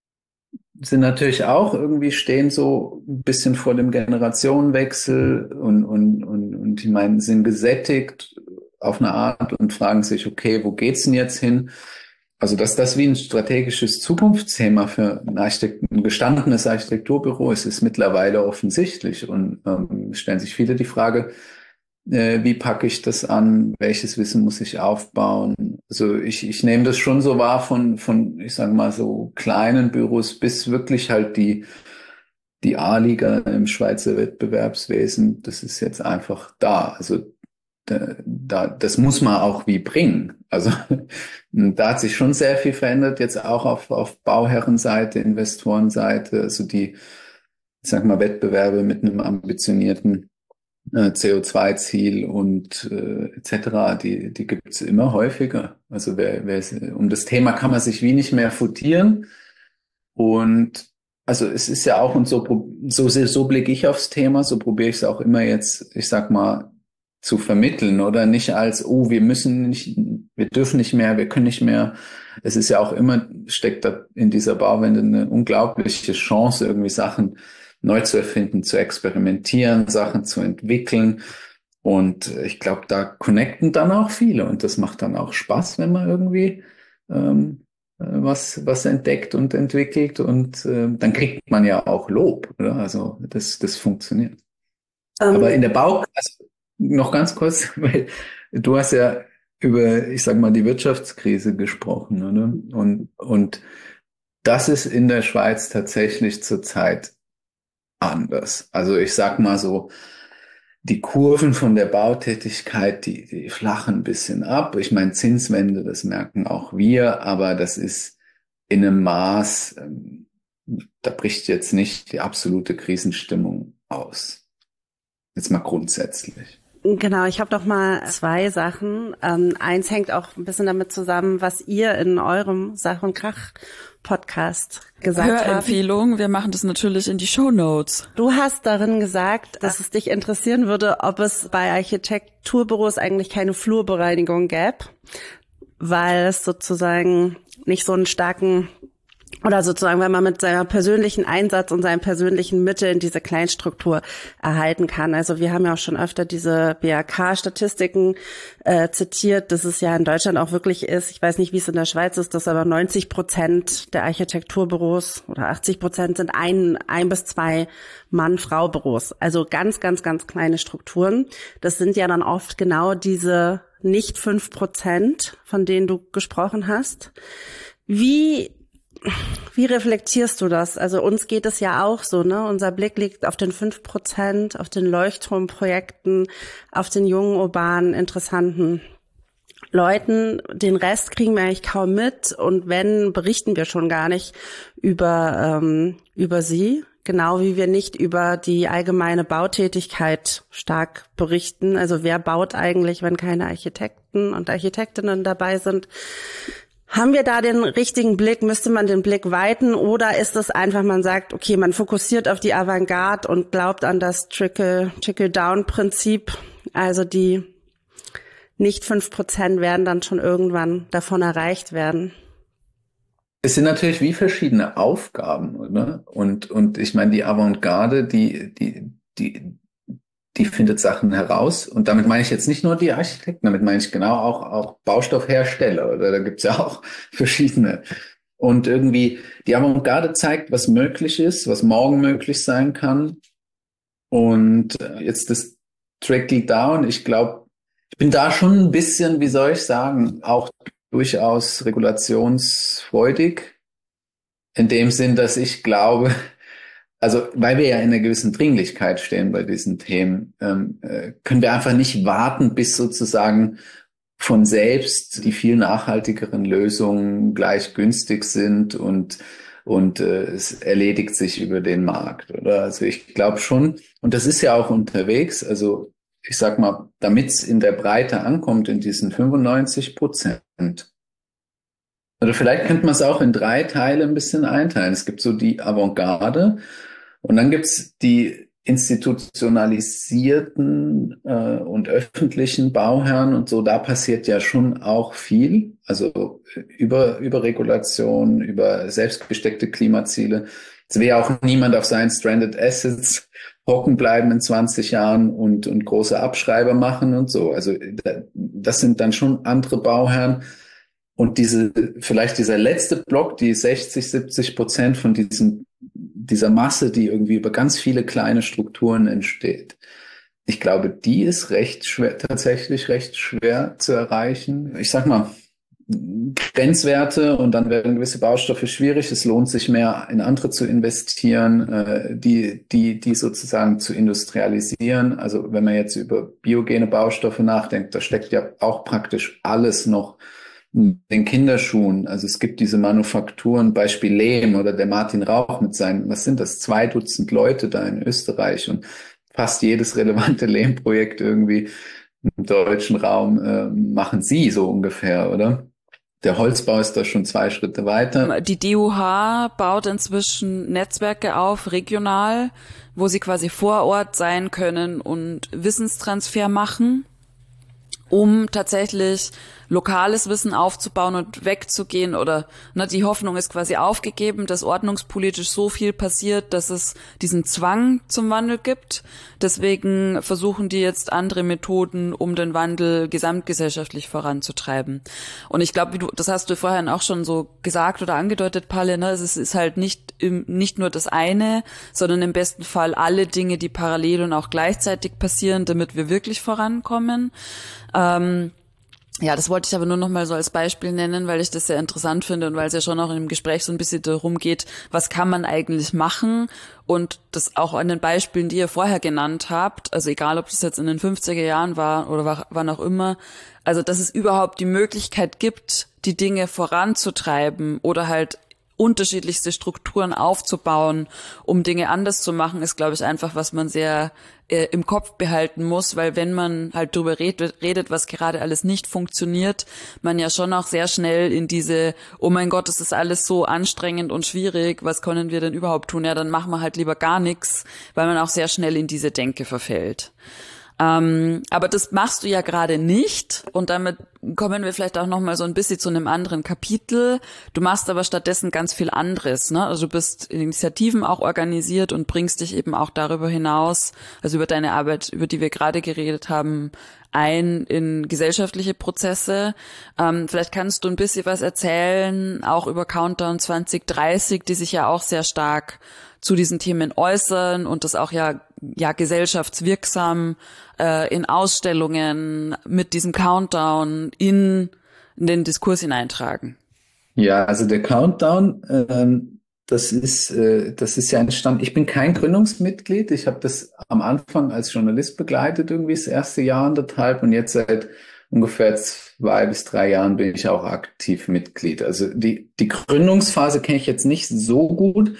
sind natürlich auch irgendwie stehen so ein bisschen vor dem Generationenwechsel und, und, und, und die meinen, sind gesättigt auf eine Art und fragen sich, okay, wo geht's denn jetzt hin? Also, dass das wie ein strategisches Zukunftsthema für ein, Architekt, ein gestandenes Architekturbüro ist, ist mittlerweile offensichtlich und ähm, stellen sich viele die Frage, äh, wie packe ich das an? Welches Wissen muss ich aufbauen? Also ich, ich nehme das schon so wahr von, von, ich sage mal so kleinen Büros bis wirklich halt die, die A-Liga im Schweizer Wettbewerbswesen. Das ist jetzt einfach da. Also Da, da, das muss man auch wie bringen. Also da hat sich schon sehr viel verändert, jetzt auch auf, auf Bauherrenseite, Investorenseite, also die, ich sag mal, Wettbewerbe mit einem ambitionierten äh, C O zwei Ziel und äh, et cetera, die, die gibt's immer häufiger. Also wer, wer ist, um das Thema kann man sich wie nicht mehr futieren. Und also es ist ja auch, und so, so, so blicke ich aufs Thema, so probiere ich es auch immer jetzt, ich sag mal, zu vermitteln oder nicht als, oh, wir müssen nicht, wir dürfen nicht mehr, wir können nicht mehr. Es ist ja auch immer, steckt da in dieser Bauwende eine unglaubliche Chance, irgendwie Sachen neu zu erfinden, zu experimentieren, Sachen zu entwickeln. Und ich glaube, da connecten dann auch viele und das macht dann auch Spaß, wenn man irgendwie ähm, was was entdeckt und entwickelt und äh, dann kriegt man ja auch Lob, oder? Also das das funktioniert. Um. Aber in der Bau, also noch ganz kurz, weil du hast ja über, ich sag mal, die Wirtschaftskrise gesprochen, oder? Und und das ist in der Schweiz tatsächlich zurzeit anders. Also ich sag mal so, die Kurven von der Bautätigkeit, die, die flachen ein bisschen ab. Ich meine, Zinswende, das merken auch wir, aber das ist in einem Maß, ähm, da bricht jetzt nicht die absolute Krisenstimmung aus. Jetzt mal grundsätzlich. Genau, ich habe noch mal zwei Sachen. Ähm, eins hängt auch ein bisschen damit zusammen, was ihr in eurem Sach- und Krach-Podcast gesagt habt. Hörempfehlung, wir machen das natürlich in die Shownotes. Du hast darin gesagt, dass es dich interessieren würde, ob es bei Architekturbüros eigentlich keine Flurbereinigung gäbe, weil es sozusagen nicht so einen starken oder sozusagen, wenn man mit seinem persönlichen Einsatz und seinen persönlichen Mitteln diese Kleinstruktur erhalten kann. Also wir haben ja auch schon öfter diese B A K-Statistiken äh, zitiert, dass es ja in Deutschland auch wirklich ist. Ich weiß nicht, wie es in der Schweiz ist, dass aber neunzig Prozent der Architekturbüros oder achtzig Prozent sind ein, ein bis zwei Mann-Frau-Büros. Also ganz, ganz, ganz kleine Strukturen. Das sind ja dann oft genau diese nicht fünf Prozent, von denen du gesprochen hast. Wie Wie reflektierst du das? Also uns geht es ja auch so, ne? Unser Blick liegt auf den fünf Prozent, auf den Leuchtturmprojekten, auf den jungen, urbanen, interessanten Leuten. Den Rest kriegen wir eigentlich kaum mit und wenn, berichten wir schon gar nicht über, ähm, über sie. Genau wie wir nicht über die allgemeine Bautätigkeit stark berichten. Also wer baut eigentlich, wenn keine Architekten und Architektinnen dabei sind? Haben wir da den richtigen Blick? Müsste man den Blick weiten? Oder ist es einfach, man sagt, okay, man fokussiert auf die Avantgarde und glaubt an das Trickle, Trickle-Down-Prinzip? Also die nicht fünf Prozent werden dann schon irgendwann davon erreicht werden. Es sind natürlich wie verschiedene Aufgaben, oder? Und, und ich meine, die Avantgarde, die, die, die, die findet Sachen heraus. Und damit meine ich jetzt nicht nur die Architekten, damit meine ich genau auch, auch Baustoffhersteller. Oder da gibt's ja auch verschiedene. Und irgendwie die Avantgarde zeigt, was möglich ist, was morgen möglich sein kann. Und jetzt das Trickle Down, ich glaube, ich bin da schon ein bisschen, wie soll ich sagen, auch durchaus regulationsfreudig. In dem Sinn, dass ich glaube, also weil wir ja in einer gewissen Dringlichkeit stehen bei diesen Themen, ähm, äh, können wir einfach nicht warten, bis sozusagen von selbst die viel nachhaltigeren Lösungen gleich günstig sind und und äh, es erledigt sich über den Markt, oder? Also ich glaube schon, und das ist ja auch unterwegs, also ich sag mal, damit es in der Breite ankommt, in diesen fünfundneunzig Prozent. Oder vielleicht könnte man es auch in drei Teile ein bisschen einteilen. Es gibt so die Avantgarde, und dann gibt's die institutionalisierten äh, und öffentlichen Bauherren und so. Da passiert ja schon auch viel. Also über über Regulation, über selbstgesteckte Klimaziele. Es will ja auch niemand auf seinen Stranded Assets hocken bleiben in zwanzig Jahren und und große Abschreiber machen und so. Also das sind dann schon andere Bauherren. Und diese, vielleicht dieser letzte Block, die sechzig, siebzig Prozent von diesem, dieser Masse, die irgendwie über ganz viele kleine Strukturen entsteht. Ich glaube, die ist recht schwer, tatsächlich recht schwer zu erreichen. Ich sag mal, Grenzwerte und dann werden gewisse Baustoffe schwierig. Es lohnt sich mehr, in andere zu investieren, die, die, die sozusagen zu industrialisieren. Also wenn man jetzt über biogene Baustoffe nachdenkt, da steckt ja auch praktisch alles noch den Kinderschuhen. Also es gibt diese Manufakturen, Beispiel Lehm oder der Martin Rauch mit seinen, was sind das, zwei Dutzend Leute da in Österreich und fast jedes relevante Lehmprojekt irgendwie im deutschen Raum äh, machen sie so ungefähr, oder? Der Holzbau ist da schon zwei Schritte weiter. Die D U H baut inzwischen Netzwerke auf, regional, wo sie quasi vor Ort sein können und Wissenstransfer machen. um tatsächlich lokales Wissen aufzubauen und wegzugehen oder ne, die Hoffnung ist quasi aufgegeben, dass ordnungspolitisch so viel passiert, dass es diesen Zwang zum Wandel gibt. Deswegen versuchen die jetzt andere Methoden, um den Wandel gesamtgesellschaftlich voranzutreiben. Und ich glaube, wie du, das hast du vorhin auch schon so gesagt oder angedeutet, Palle, ne, es ist halt nicht im, nicht nur das eine, sondern im besten Fall alle Dinge, die parallel und auch gleichzeitig passieren, damit wir wirklich vorankommen. Ähm, Ja, das wollte ich aber nur noch mal so als Beispiel nennen, weil ich das sehr interessant finde und weil es ja schon auch in dem Gespräch so ein bisschen darum geht, was kann man eigentlich machen und das auch an den Beispielen, die ihr vorher genannt habt, also egal, ob das jetzt in den fünfziger Jahren war oder wann auch immer, also dass es überhaupt die Möglichkeit gibt, die Dinge voranzutreiben oder halt unterschiedlichste Strukturen aufzubauen, um Dinge anders zu machen, ist, glaube ich, einfach, was man sehr äh, im Kopf behalten muss, weil wenn man halt drüber redet, redet, was gerade alles nicht funktioniert, man ja schon auch sehr schnell in diese, oh mein Gott, das ist alles so anstrengend und schwierig, was können wir denn überhaupt tun? Ja, dann machen wir halt lieber gar nichts, weil man auch sehr schnell in diese Denke verfällt. Ähm, aber das machst du ja gerade nicht und damit kommen wir vielleicht auch noch mal so ein bisschen zu einem anderen Kapitel. Du machst aber stattdessen ganz viel anderes, ne? Also du bist in Initiativen auch organisiert und bringst dich eben auch darüber hinaus, also über deine Arbeit, über die wir gerade geredet haben, ein in gesellschaftliche Prozesse. Ähm, vielleicht kannst du ein bisschen was erzählen, auch über Countdown zwanzig dreißig, die sich ja auch sehr stark zu diesen Themen äußern und das auch ja ja gesellschaftswirksam äh, in Ausstellungen mit diesem Countdown in, in den Diskurs hineintragen. Ja, also der Countdown, ähm, das ist äh, das ist ja entstanden. Ich bin kein Gründungsmitglied. Ich habe das am Anfang als Journalist begleitet, irgendwie das erste Jahr anderthalb und jetzt seit ungefähr zwei bis drei Jahren bin ich auch aktiv Mitglied. Also die die Gründungsphase kenne ich jetzt nicht so gut.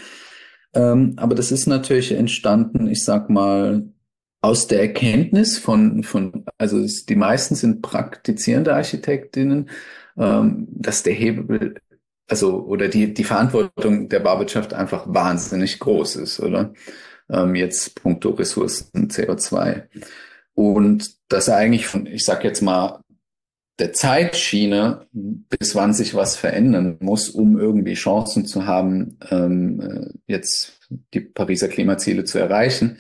Ähm, aber das ist natürlich entstanden, ich sag mal, aus der Erkenntnis von, von, also es, die meisten sind praktizierende Architektinnen, ähm, dass der Hebel, also, oder die, die Verantwortung der Bauwirtschaft einfach wahnsinnig groß ist, oder? Ähm, jetzt puncto Ressourcen, C O zwei. Und dass er eigentlich von, ich sag jetzt mal, der Zeitschiene, bis wann sich was verändern muss, um irgendwie Chancen zu haben, ähm, jetzt die Pariser Klimaziele zu erreichen,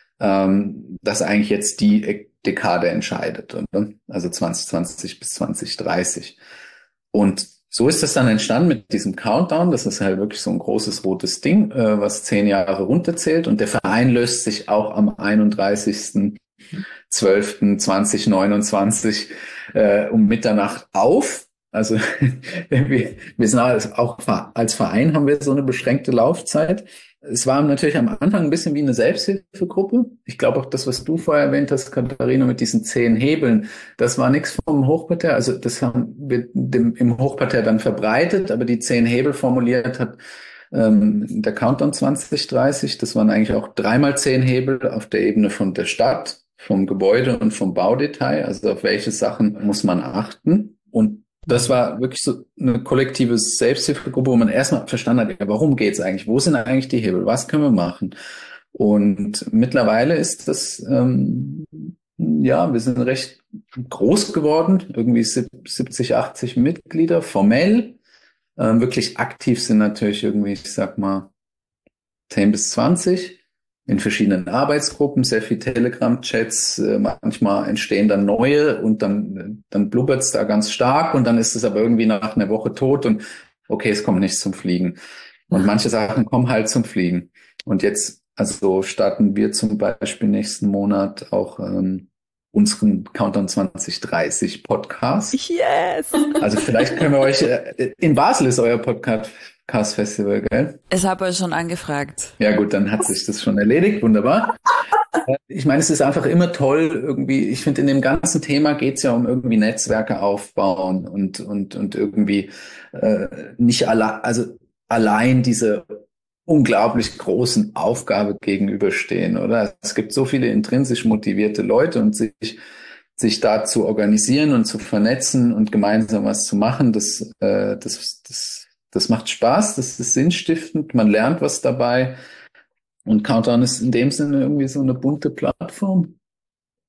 ähm, dass eigentlich jetzt die Dekade entscheidet, oder? Also zwanzig zwanzig bis zwanzig dreißig. Und so ist das dann entstanden mit diesem Countdown. Das ist halt wirklich so ein großes rotes Ding, äh, was zehn Jahre runterzählt. Und der Verein löst sich auch am einunddreißigsten zwölften zweitausendneunundzwanzig äh, um Mitternacht auf. Also wir, wir sind auch als Verein haben wir so eine beschränkte Laufzeit. Es war natürlich am Anfang ein bisschen wie eine Selbsthilfegruppe. Ich glaube auch das, was du vorher erwähnt hast, Katharina, mit diesen zehn Hebeln, das war nichts vom Hochparterre. Also das haben wir dem, im Hochparterre dann verbreitet, aber die zehn Hebel formuliert hat ähm, der Countdown zwanzig dreißig. Das waren eigentlich auch dreimal zehn Hebel auf der Ebene von der Stadt, vom Gebäude und vom Baudetail. Also auf welche Sachen muss man achten? Und das war wirklich so eine kollektive Selbsthilfegruppe, wo man erstmal verstanden hat, ja, warum geht's eigentlich? Wo sind eigentlich die Hebel? Was können wir machen? Und mittlerweile ist das, ähm, ja, wir sind recht groß geworden, irgendwie siebzig, achtzig Mitglieder, formell. Ähm, wirklich aktiv sind natürlich irgendwie, ich sag mal, zehn bis zwanzig. In verschiedenen Arbeitsgruppen, sehr viel Telegram-Chats, äh, manchmal entstehen dann neue und dann, dann blubbert's da ganz stark und dann ist es aber irgendwie nach einer Woche tot und okay, es kommt nicht zum Fliegen. Und manche Sachen kommen halt zum Fliegen. Und jetzt, also starten wir zum Beispiel nächsten Monat auch ähm, unseren Countdown zwanzig dreißig Podcast. Yes! Also vielleicht können wir euch, äh, in Basel ist euer Podcast Festival, gell? Ich habe euch schon angefragt. Ja gut, dann hat sich das schon erledigt, wunderbar. Ich meine, es ist einfach immer toll, irgendwie, ich finde, in dem ganzen Thema geht es ja um irgendwie Netzwerke aufbauen und und und irgendwie äh, nicht allein, also allein diese unglaublich großen Aufgabe gegenüberstehen, oder? Es gibt so viele intrinsisch motivierte Leute und sich sich da zu organisieren und zu vernetzen und gemeinsam was zu machen, das äh, das das Das macht Spaß, das ist sinnstiftend, man lernt was dabei und Countdown ist in dem Sinne irgendwie so eine bunte Plattform.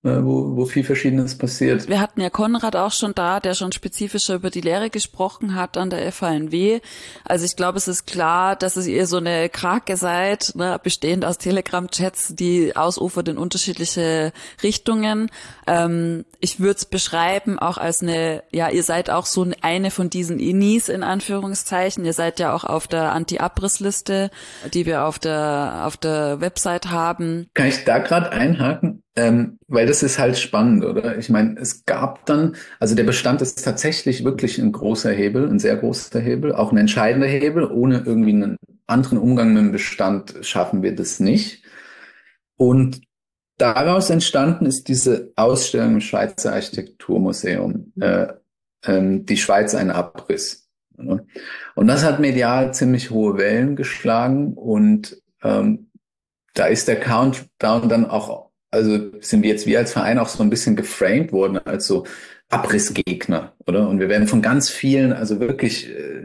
wo, wo viel Verschiedenes passiert. Wir hatten ja Konrad auch schon da, der schon spezifischer über die Lehre gesprochen hat an der F H N W. Also ich glaube, es ist klar, dass es ihr so eine Krake seid, ne, bestehend aus Telegram-Chats, die ausufert in unterschiedliche Richtungen. Ähm, ich würde es beschreiben auch als eine, ja, ihr seid auch so eine von diesen Inis in Anführungszeichen. Ihr seid ja auch auf der Anti-Abriss-Liste, die wir auf der auf der Website haben. Kann ich da gerade einhaken? Ähm, weil das ist halt spannend, oder? Ich meine, es gab dann, also der Bestand ist tatsächlich wirklich ein großer Hebel, ein sehr großer Hebel, auch ein entscheidender Hebel. Ohne irgendwie einen anderen Umgang mit dem Bestand schaffen wir das nicht. Und daraus entstanden ist diese Ausstellung im Schweizer Architekturmuseum, äh, ähm, die Schweiz ein Abriss. Und das hat medial ziemlich hohe Wellen geschlagen und ähm, da ist der Countdown dann auch, also sind wir jetzt wir als Verein auch so ein bisschen geframed worden als so Abrissgegner, oder? Und wir werden von ganz vielen, also wirklich,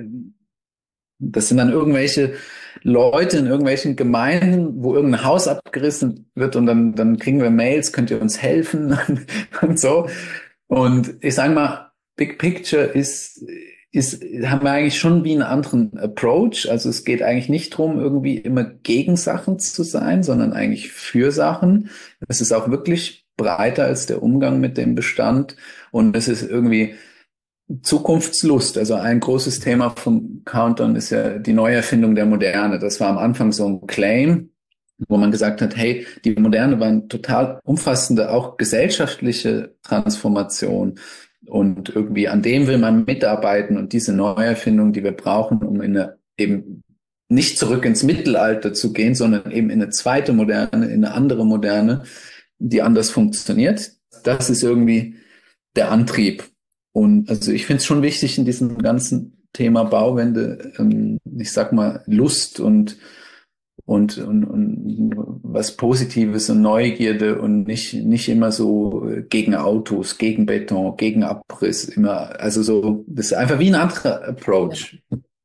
das sind dann irgendwelche Leute in irgendwelchen Gemeinden, wo irgendein Haus abgerissen wird und dann, dann kriegen wir Mails, könnt ihr uns helfen und so. Und ich sage mal, Big Picture ist, ist, haben wir eigentlich schon wie einen anderen Approach. Also es geht eigentlich nicht drum, irgendwie immer gegen Sachen zu sein, sondern eigentlich für Sachen. Es ist auch wirklich breiter als der Umgang mit dem Bestand. Und es ist irgendwie Zukunftslust. Also ein großes Thema vom Countdown ist ja die Neuerfindung der Moderne. Das war am Anfang so ein Claim, wo man gesagt hat, hey, die Moderne war eine total umfassende, auch gesellschaftliche Transformation. Und irgendwie an dem will man mitarbeiten und diese Neuerfindung, die wir brauchen, um in eine, eben nicht zurück ins Mittelalter zu gehen, sondern eben in eine zweite Moderne, in eine andere Moderne, die anders funktioniert. Das ist irgendwie der Antrieb. Und also ich finde es schon wichtig in diesem ganzen Thema Bauwende, ähm, ich sag mal Lust und Und, und, und was Positives und Neugierde und nicht, nicht immer so gegen Autos, gegen Beton, gegen Abriss, immer, also so, das ist einfach wie ein anderer Approach.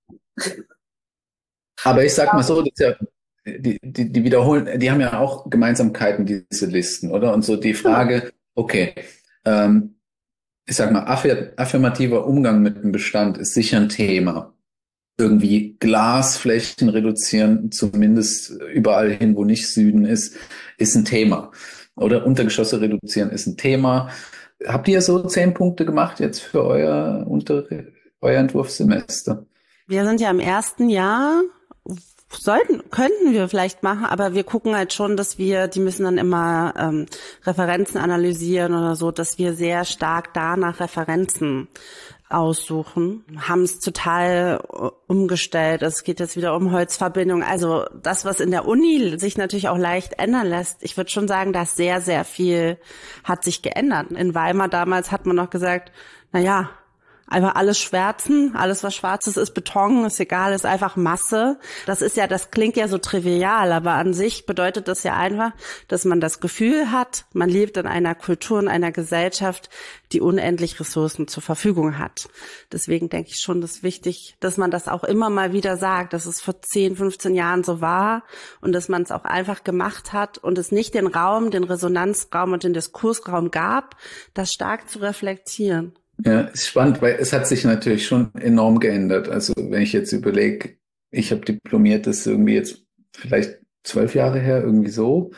Aber ich sag mal so, das ist ja, die, die, die wiederholen, die haben ja auch Gemeinsamkeiten, diese Listen, oder? Und so die Frage, okay, ähm, ich sag mal, affir- affirmativer Umgang mit dem Bestand ist sicher ein Thema. Irgendwie Glasflächen reduzieren, zumindest überall hin, wo nicht Süden ist, ist ein Thema. Oder Untergeschosse reduzieren ist ein Thema. Habt ihr so zehn Punkte gemacht jetzt für euer, Unter euer Entwurfssemester? Wir sind ja im ersten Jahr, sollten, könnten wir vielleicht machen, aber wir gucken halt schon, dass wir, die müssen dann immer ähm, Referenzen analysieren oder so, dass wir sehr stark da nach Referenzen aussuchen, haben es total umgestellt. Es geht jetzt wieder um Holzverbindung. Also das, was in der Uni sich natürlich auch leicht ändern lässt. Ich würde schon sagen, dass sehr, sehr viel hat sich geändert. In Weimar damals hat man noch gesagt, na ja, einfach alles schwärzen, alles was schwarz ist, ist Beton, ist egal, ist einfach Masse. Das ist ja, das klingt ja so trivial, aber an sich bedeutet das ja einfach, dass man das Gefühl hat, man lebt in einer Kultur, in einer Gesellschaft, die unendlich Ressourcen zur Verfügung hat. Deswegen denke ich schon, das ist wichtig, dass man das auch immer mal wieder sagt, dass es vor zehn, fünfzehn Jahren so war und dass man es auch einfach gemacht hat und es nicht den Raum, den Resonanzraum und den Diskursraum gab, das stark zu reflektieren. Ja, ist spannend, weil es hat sich natürlich schon enorm geändert. Also wenn ich jetzt überlege, ich habe diplomiert, das ist irgendwie jetzt vielleicht zwölf Jahre her, irgendwie so.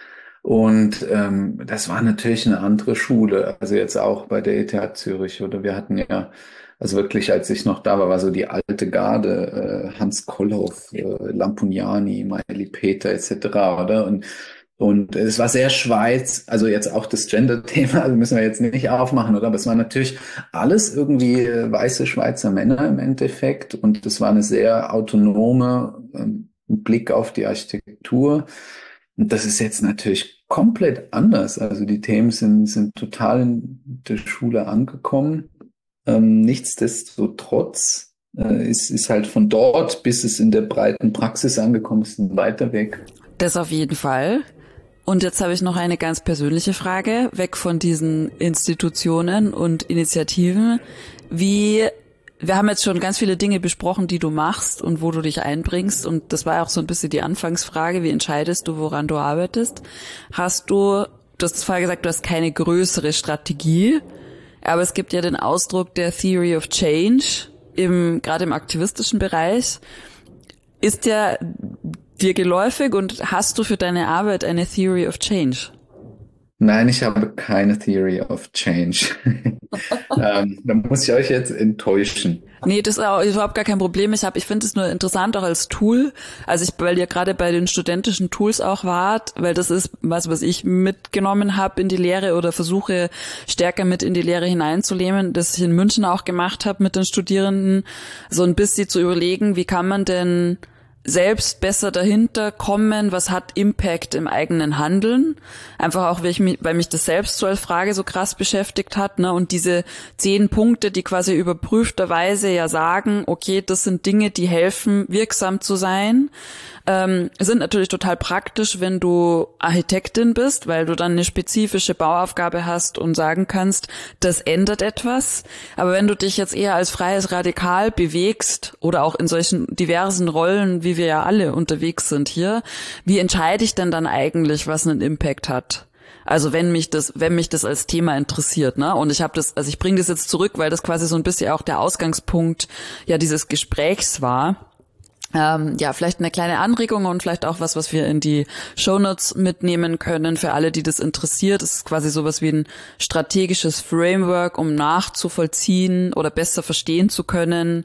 Und ähm, das war natürlich eine andere Schule. Also jetzt auch bei der E T H Zürich. Oder wir hatten ja, also wirklich, als ich noch da war, war so die alte Garde, äh, Hans Kollhoff, äh, Lampugnani, Meili Peter et cetera. Oder? Und Und es war sehr Schweiz, also jetzt auch das Gender-Thema, also müssen wir jetzt nicht aufmachen, oder? Aber es war natürlich alles irgendwie weiße Schweizer Männer im Endeffekt und es war eine sehr autonome ähm, Blick auf die Architektur. Und das ist jetzt natürlich komplett anders. Also die Themen sind, sind total in der Schule angekommen. Ähm, nichtsdestotrotz äh, ist, ist halt von dort, bis es in der breiten Praxis angekommen ist, ein weiter Weg. Das auf jeden Fall. Und jetzt habe ich noch eine ganz persönliche Frage, weg von diesen Institutionen und Initiativen. Wie, wir haben jetzt schon ganz viele Dinge besprochen, die du machst und wo du dich einbringst. Und das war auch so ein bisschen die Anfangsfrage, wie entscheidest du, woran du arbeitest? Hast du du hast vorher gesagt, du hast keine größere Strategie, aber es gibt ja den Ausdruck der Theory of Change, im, gerade im aktivistischen Bereich. Ist der dir geläufig und hast du für deine Arbeit eine Theory of Change? Nein, ich habe keine Theory of Change. ähm, da muss ich euch jetzt enttäuschen. Nee, das ist auch überhaupt gar kein Problem. Ich habe, ich finde es nur interessant auch als Tool. Also ich, weil ihr gerade bei den studentischen Tools auch wart, weil das ist was, was ich mitgenommen habe in die Lehre oder versuche stärker mit in die Lehre hineinzunehmen, das ich in München auch gemacht habe mit den Studierenden, so ein bisschen zu überlegen, wie kann man denn selbst besser dahinter kommen, was hat Impact im eigenen Handeln. Einfach auch, weil, ich mich, weil mich das selbst so als Frage so krass beschäftigt hat, ne? Und diese zehn Punkte, die quasi überprüfterweise ja sagen, okay, das sind Dinge, die helfen, wirksam zu sein, ähm, sind natürlich total praktisch, wenn du Architektin bist, weil du dann eine spezifische Bauaufgabe hast und sagen kannst, das ändert etwas. Aber wenn du dich jetzt eher als freies Radikal bewegst oder auch in solchen diversen Rollen, wie wir ja alle unterwegs sind hier, wie entscheide ich denn dann eigentlich, was einen Impact hat? Also wenn mich das, wenn mich das als Thema interessiert, ne? Und ich habe das, also ich bringe das jetzt zurück, weil das quasi so ein bisschen auch der Ausgangspunkt ja dieses Gesprächs war. Ähm, ja, vielleicht eine kleine Anregung und vielleicht auch was, was wir in die Shownotes mitnehmen können für alle, die das interessiert. Es ist quasi sowas wie ein strategisches Framework, um nachzuvollziehen oder besser verstehen zu können,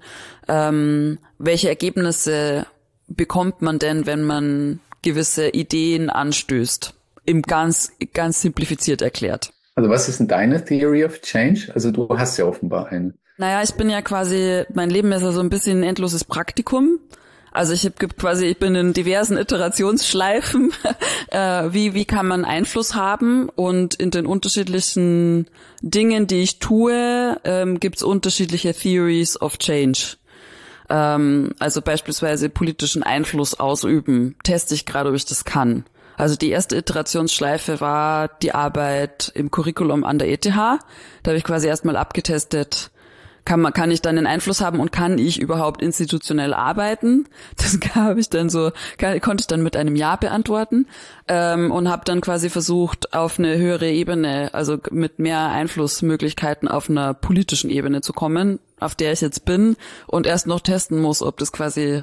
ähm, welche Ergebnisse bekommt man denn, wenn man gewisse Ideen anstößt. Im ganz, ganz simplifiziert erklärt. Also was ist denn deine Theory of Change? Also du hast ja offenbar eine. Naja, ich bin ja quasi, mein Leben ist ja so ein bisschen ein endloses Praktikum. Also ich habe quasi, ich bin in diversen Iterationsschleifen. äh, wie wie kann man Einfluss haben? Und in den unterschiedlichen Dingen, die ich tue, ähm, gibt's unterschiedliche Theories of Change. Ähm, also beispielsweise politischen Einfluss ausüben. Teste ich gerade, ob ich das kann. Also die erste Iterationsschleife war die Arbeit im Curriculum an der E T H. Da habe ich quasi erstmal abgetestet, kann man, kann ich dann einen Einfluss haben und kann ich überhaupt institutionell arbeiten? Das habe ich dann so, kann, konnte ich dann mit einem Ja beantworten ähm, und habe dann quasi versucht, auf eine höhere Ebene, also mit mehr Einflussmöglichkeiten auf einer politischen Ebene zu kommen, auf der ich jetzt bin und erst noch testen muss, ob das quasi,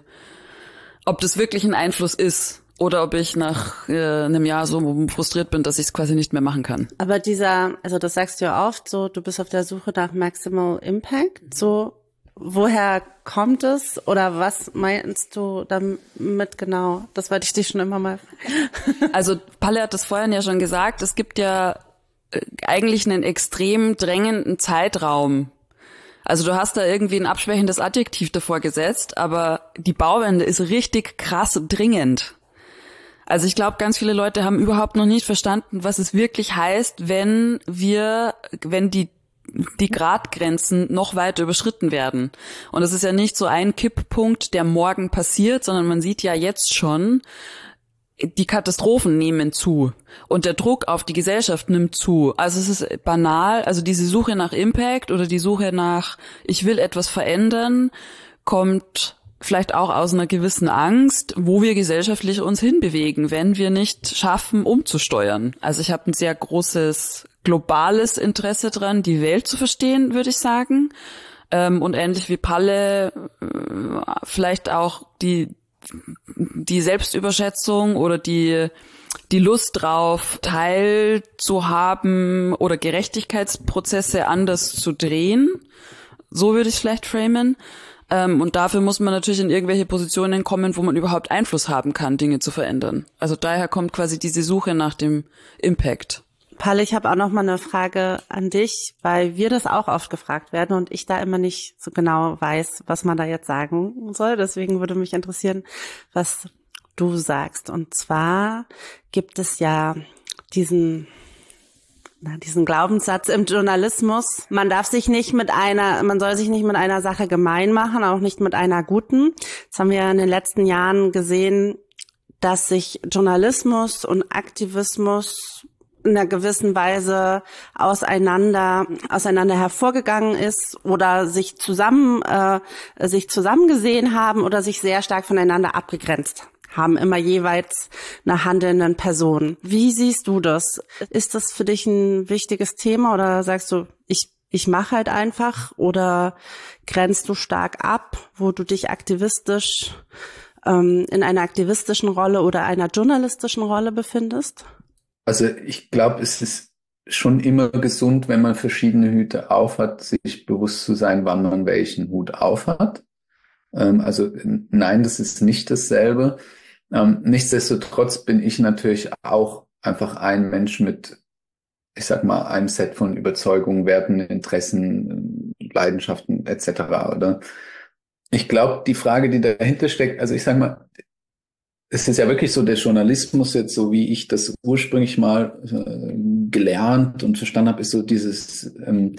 ob das wirklich ein Einfluss ist. Oder ob ich nach äh, einem Jahr so frustriert bin, dass ich es quasi nicht mehr machen kann. Aber dieser, also das sagst du ja oft, so du bist auf der Suche nach Maximal Impact. So, woher kommt es? Oder was meinst du damit genau? Das wollte ich dich schon immer mal. Also Palle hat das vorhin ja schon gesagt, es gibt ja äh, eigentlich einen extrem drängenden Zeitraum. Also du hast da irgendwie ein abschwächendes Adjektiv davor gesetzt, aber die Bauwende ist richtig krass dringend. Also ich glaube, ganz viele Leute haben überhaupt noch nicht verstanden, was es wirklich heißt, wenn wir, wenn die die Gradgrenzen noch weiter überschritten werden. Und es ist ja nicht so ein Kipppunkt, der morgen passiert, sondern man sieht ja jetzt schon, die Katastrophen nehmen zu und der Druck auf die Gesellschaft nimmt zu. Also es ist banal, also diese Suche nach Impact oder die Suche nach, ich will etwas verändern, kommt vielleicht auch aus einer gewissen Angst, wo wir gesellschaftlich uns hinbewegen, wenn wir nicht schaffen, umzusteuern. Also ich habe ein sehr großes globales Interesse dran, die Welt zu verstehen, würde ich sagen. Und ähnlich wie Palle vielleicht auch die die Selbstüberschätzung oder die die Lust drauf, teilzuhaben oder Gerechtigkeitsprozesse anders zu drehen. So würde ich es vielleicht framen. Und dafür muss man natürlich in irgendwelche Positionen kommen, wo man überhaupt Einfluss haben kann, Dinge zu verändern. Also daher kommt quasi diese Suche nach dem Impact. Palle, ich habe auch noch mal eine Frage an dich, weil wir das auch oft gefragt werden und ich da immer nicht so genau weiß, was man da jetzt sagen soll. Deswegen würde mich interessieren, was du sagst. Und zwar gibt es ja diesen diesen Glaubenssatz im Journalismus, man darf sich nicht mit einer, man soll sich nicht mit einer Sache gemein machen, auch nicht mit einer guten. Das haben wir in den letzten Jahren gesehen, dass sich Journalismus und Aktivismus in einer gewissen Weise auseinander, auseinander hervorgegangen ist oder sich zusammen, äh, sich zusammengesehen haben oder sich sehr stark voneinander abgegrenzt haben immer jeweils eine handelnde Person. Wie siehst du das? Ist das für dich ein wichtiges Thema oder sagst du, ich ich mache halt einfach, oder grenzt du stark ab, wo du dich aktivistisch ähm, in einer aktivistischen Rolle oder einer journalistischen Rolle befindest? Also ich glaube, es ist schon immer gesund, wenn man verschiedene Hüte aufhat, sich bewusst zu sein, wann man welchen Hut aufhat. Ähm, also nein, das ist nicht dasselbe. Ähm, nichtsdestotrotz bin ich natürlich auch einfach ein Mensch mit, ich sag mal, einem Set von Überzeugungen, Werten, Interessen, Leidenschaften et cetera. Oder ich glaube, die Frage, die dahinter steckt, also ich sag mal, es ist ja wirklich so, der Journalismus jetzt, so wie ich das ursprünglich mal äh, gelernt und verstanden habe, ist so dieses ähm,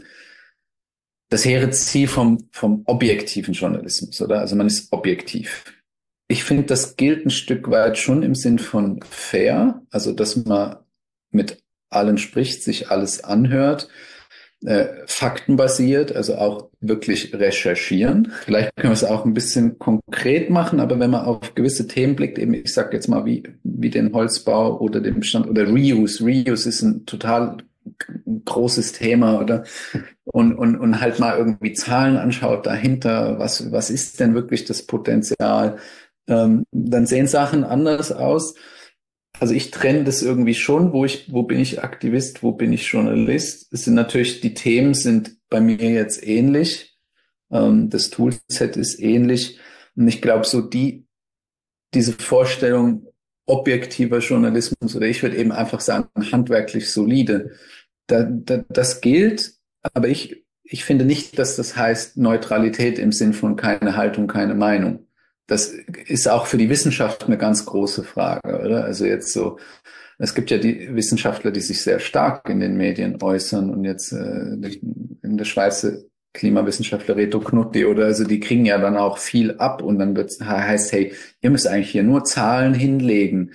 das hehre Ziel vom vom objektiven Journalismus, oder? Also man ist objektiv. Ich finde, das gilt ein Stück weit schon im Sinn von fair, also dass man mit allen spricht, sich alles anhört, äh, faktenbasiert, also auch wirklich recherchieren. Vielleicht können wir es auch ein bisschen konkret machen, aber wenn man auf gewisse Themen blickt, eben ich sage jetzt mal wie wie den Holzbau oder den Bestand oder Reuse. Reuse ist ein total großes Thema, oder? Und und und halt mal irgendwie Zahlen anschaut dahinter, was was ist denn wirklich das Potenzial? Ähm, dann sehen Sachen anders aus. Also ich trenne das irgendwie schon, wo ich, wo bin ich Aktivist, wo bin ich Journalist. Es sind natürlich, die Themen sind bei mir jetzt ähnlich. Ähm, das Toolset ist ähnlich. Und ich glaube, so die, diese Vorstellung objektiver Journalismus, oder ich würde eben einfach sagen, handwerklich solide, da, da, das gilt. Aber ich, ich finde nicht, dass das heißt Neutralität im Sinn von keine Haltung, keine Meinung. Das ist auch für die Wissenschaft eine ganz große Frage, oder? Also jetzt so, es gibt ja die Wissenschaftler, die sich sehr stark in den Medien äußern, und jetzt äh, in der Schweiz der Klimawissenschaftler Reto Knutti, oder? Also die kriegen ja dann auch viel ab, und dann wird heißt, hey, ihr müsst eigentlich hier nur Zahlen hinlegen,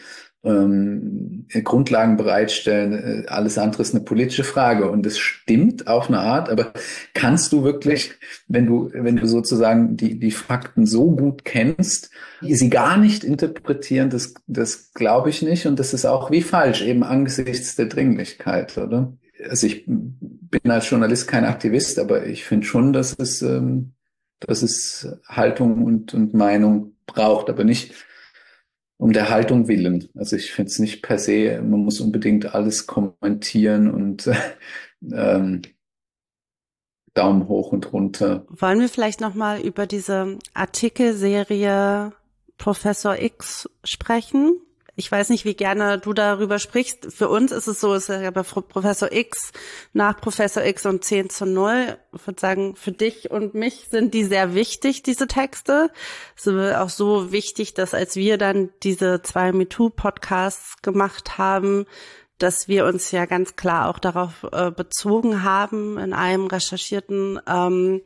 ähm, Grundlagen bereitstellen, alles andere ist eine politische Frage, und das stimmt auf eine Art, aber kannst du wirklich, wenn du wenn du sozusagen die die Fakten so gut kennst, sie gar nicht interpretieren, das das glaube ich nicht, und das ist auch wie falsch, eben angesichts der Dringlichkeit, oder? Also ich bin als Journalist kein Aktivist, aber ich finde schon, dass es ähm, dass es Haltung und und Meinung braucht, aber nicht um der Haltung willen. Also ich finde es nicht per se, man muss unbedingt alles kommentieren und ähm, Daumen hoch und runter. Wollen wir vielleicht nochmal über diese Artikelserie Professor X sprechen? Ich weiß nicht, wie gerne du darüber sprichst. Für uns ist es so, es ist ja bei Professor X, nach Professor X und zehn zu null. Ich würde sagen, für dich und mich sind die sehr wichtig, diese Texte. Es ist auch so wichtig, dass als wir dann diese zwei MeToo-Podcasts gemacht haben, dass wir uns ja ganz klar auch darauf äh, bezogen haben in einem recherchierten ähm,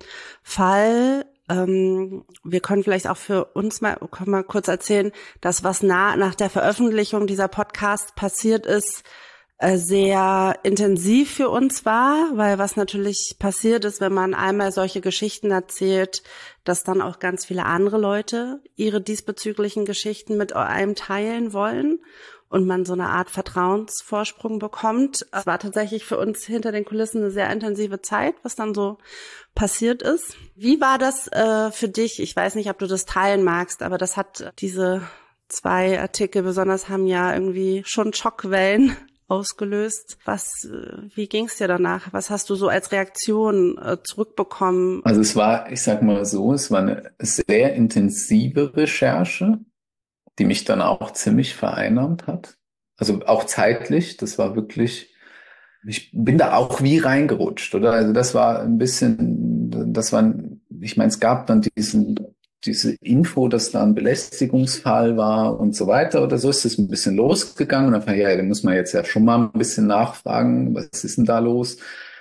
Fall. Ähm, wir können vielleicht auch für uns mal, können mal kurz erzählen, dass was nah, nach der Veröffentlichung dieser Podcast passiert ist, äh, sehr intensiv für uns war, weil was natürlich passiert ist, wenn man einmal solche Geschichten erzählt, dass dann auch ganz viele andere Leute ihre diesbezüglichen Geschichten mit einem teilen wollen und man so eine Art Vertrauensvorsprung bekommt. Es war tatsächlich für uns hinter den Kulissen eine sehr intensive Zeit, was dann so passiert ist. Wie war das äh, für dich? Ich weiß nicht, ob du das teilen magst, aber das hat diese zwei Artikel besonders haben ja irgendwie schon Schockwellen ausgelöst. Was, äh, wie ging es dir danach? Was hast du so als Reaktion äh, zurückbekommen? Also es war, ich sag mal so, es war eine sehr intensive Recherche, die mich dann auch ziemlich vereinnahmt hat. Also auch zeitlich, das war wirklich, ich bin da auch wie reingerutscht, oder? Also das war ein bisschen, das war, ich meine, es gab dann diesen, diese Info, dass da ein Belästigungsfall war und so weiter, oder so ist es ein bisschen losgegangen, und dann fand ich, ja, da muss man jetzt ja schon mal ein bisschen nachfragen, was ist denn da los?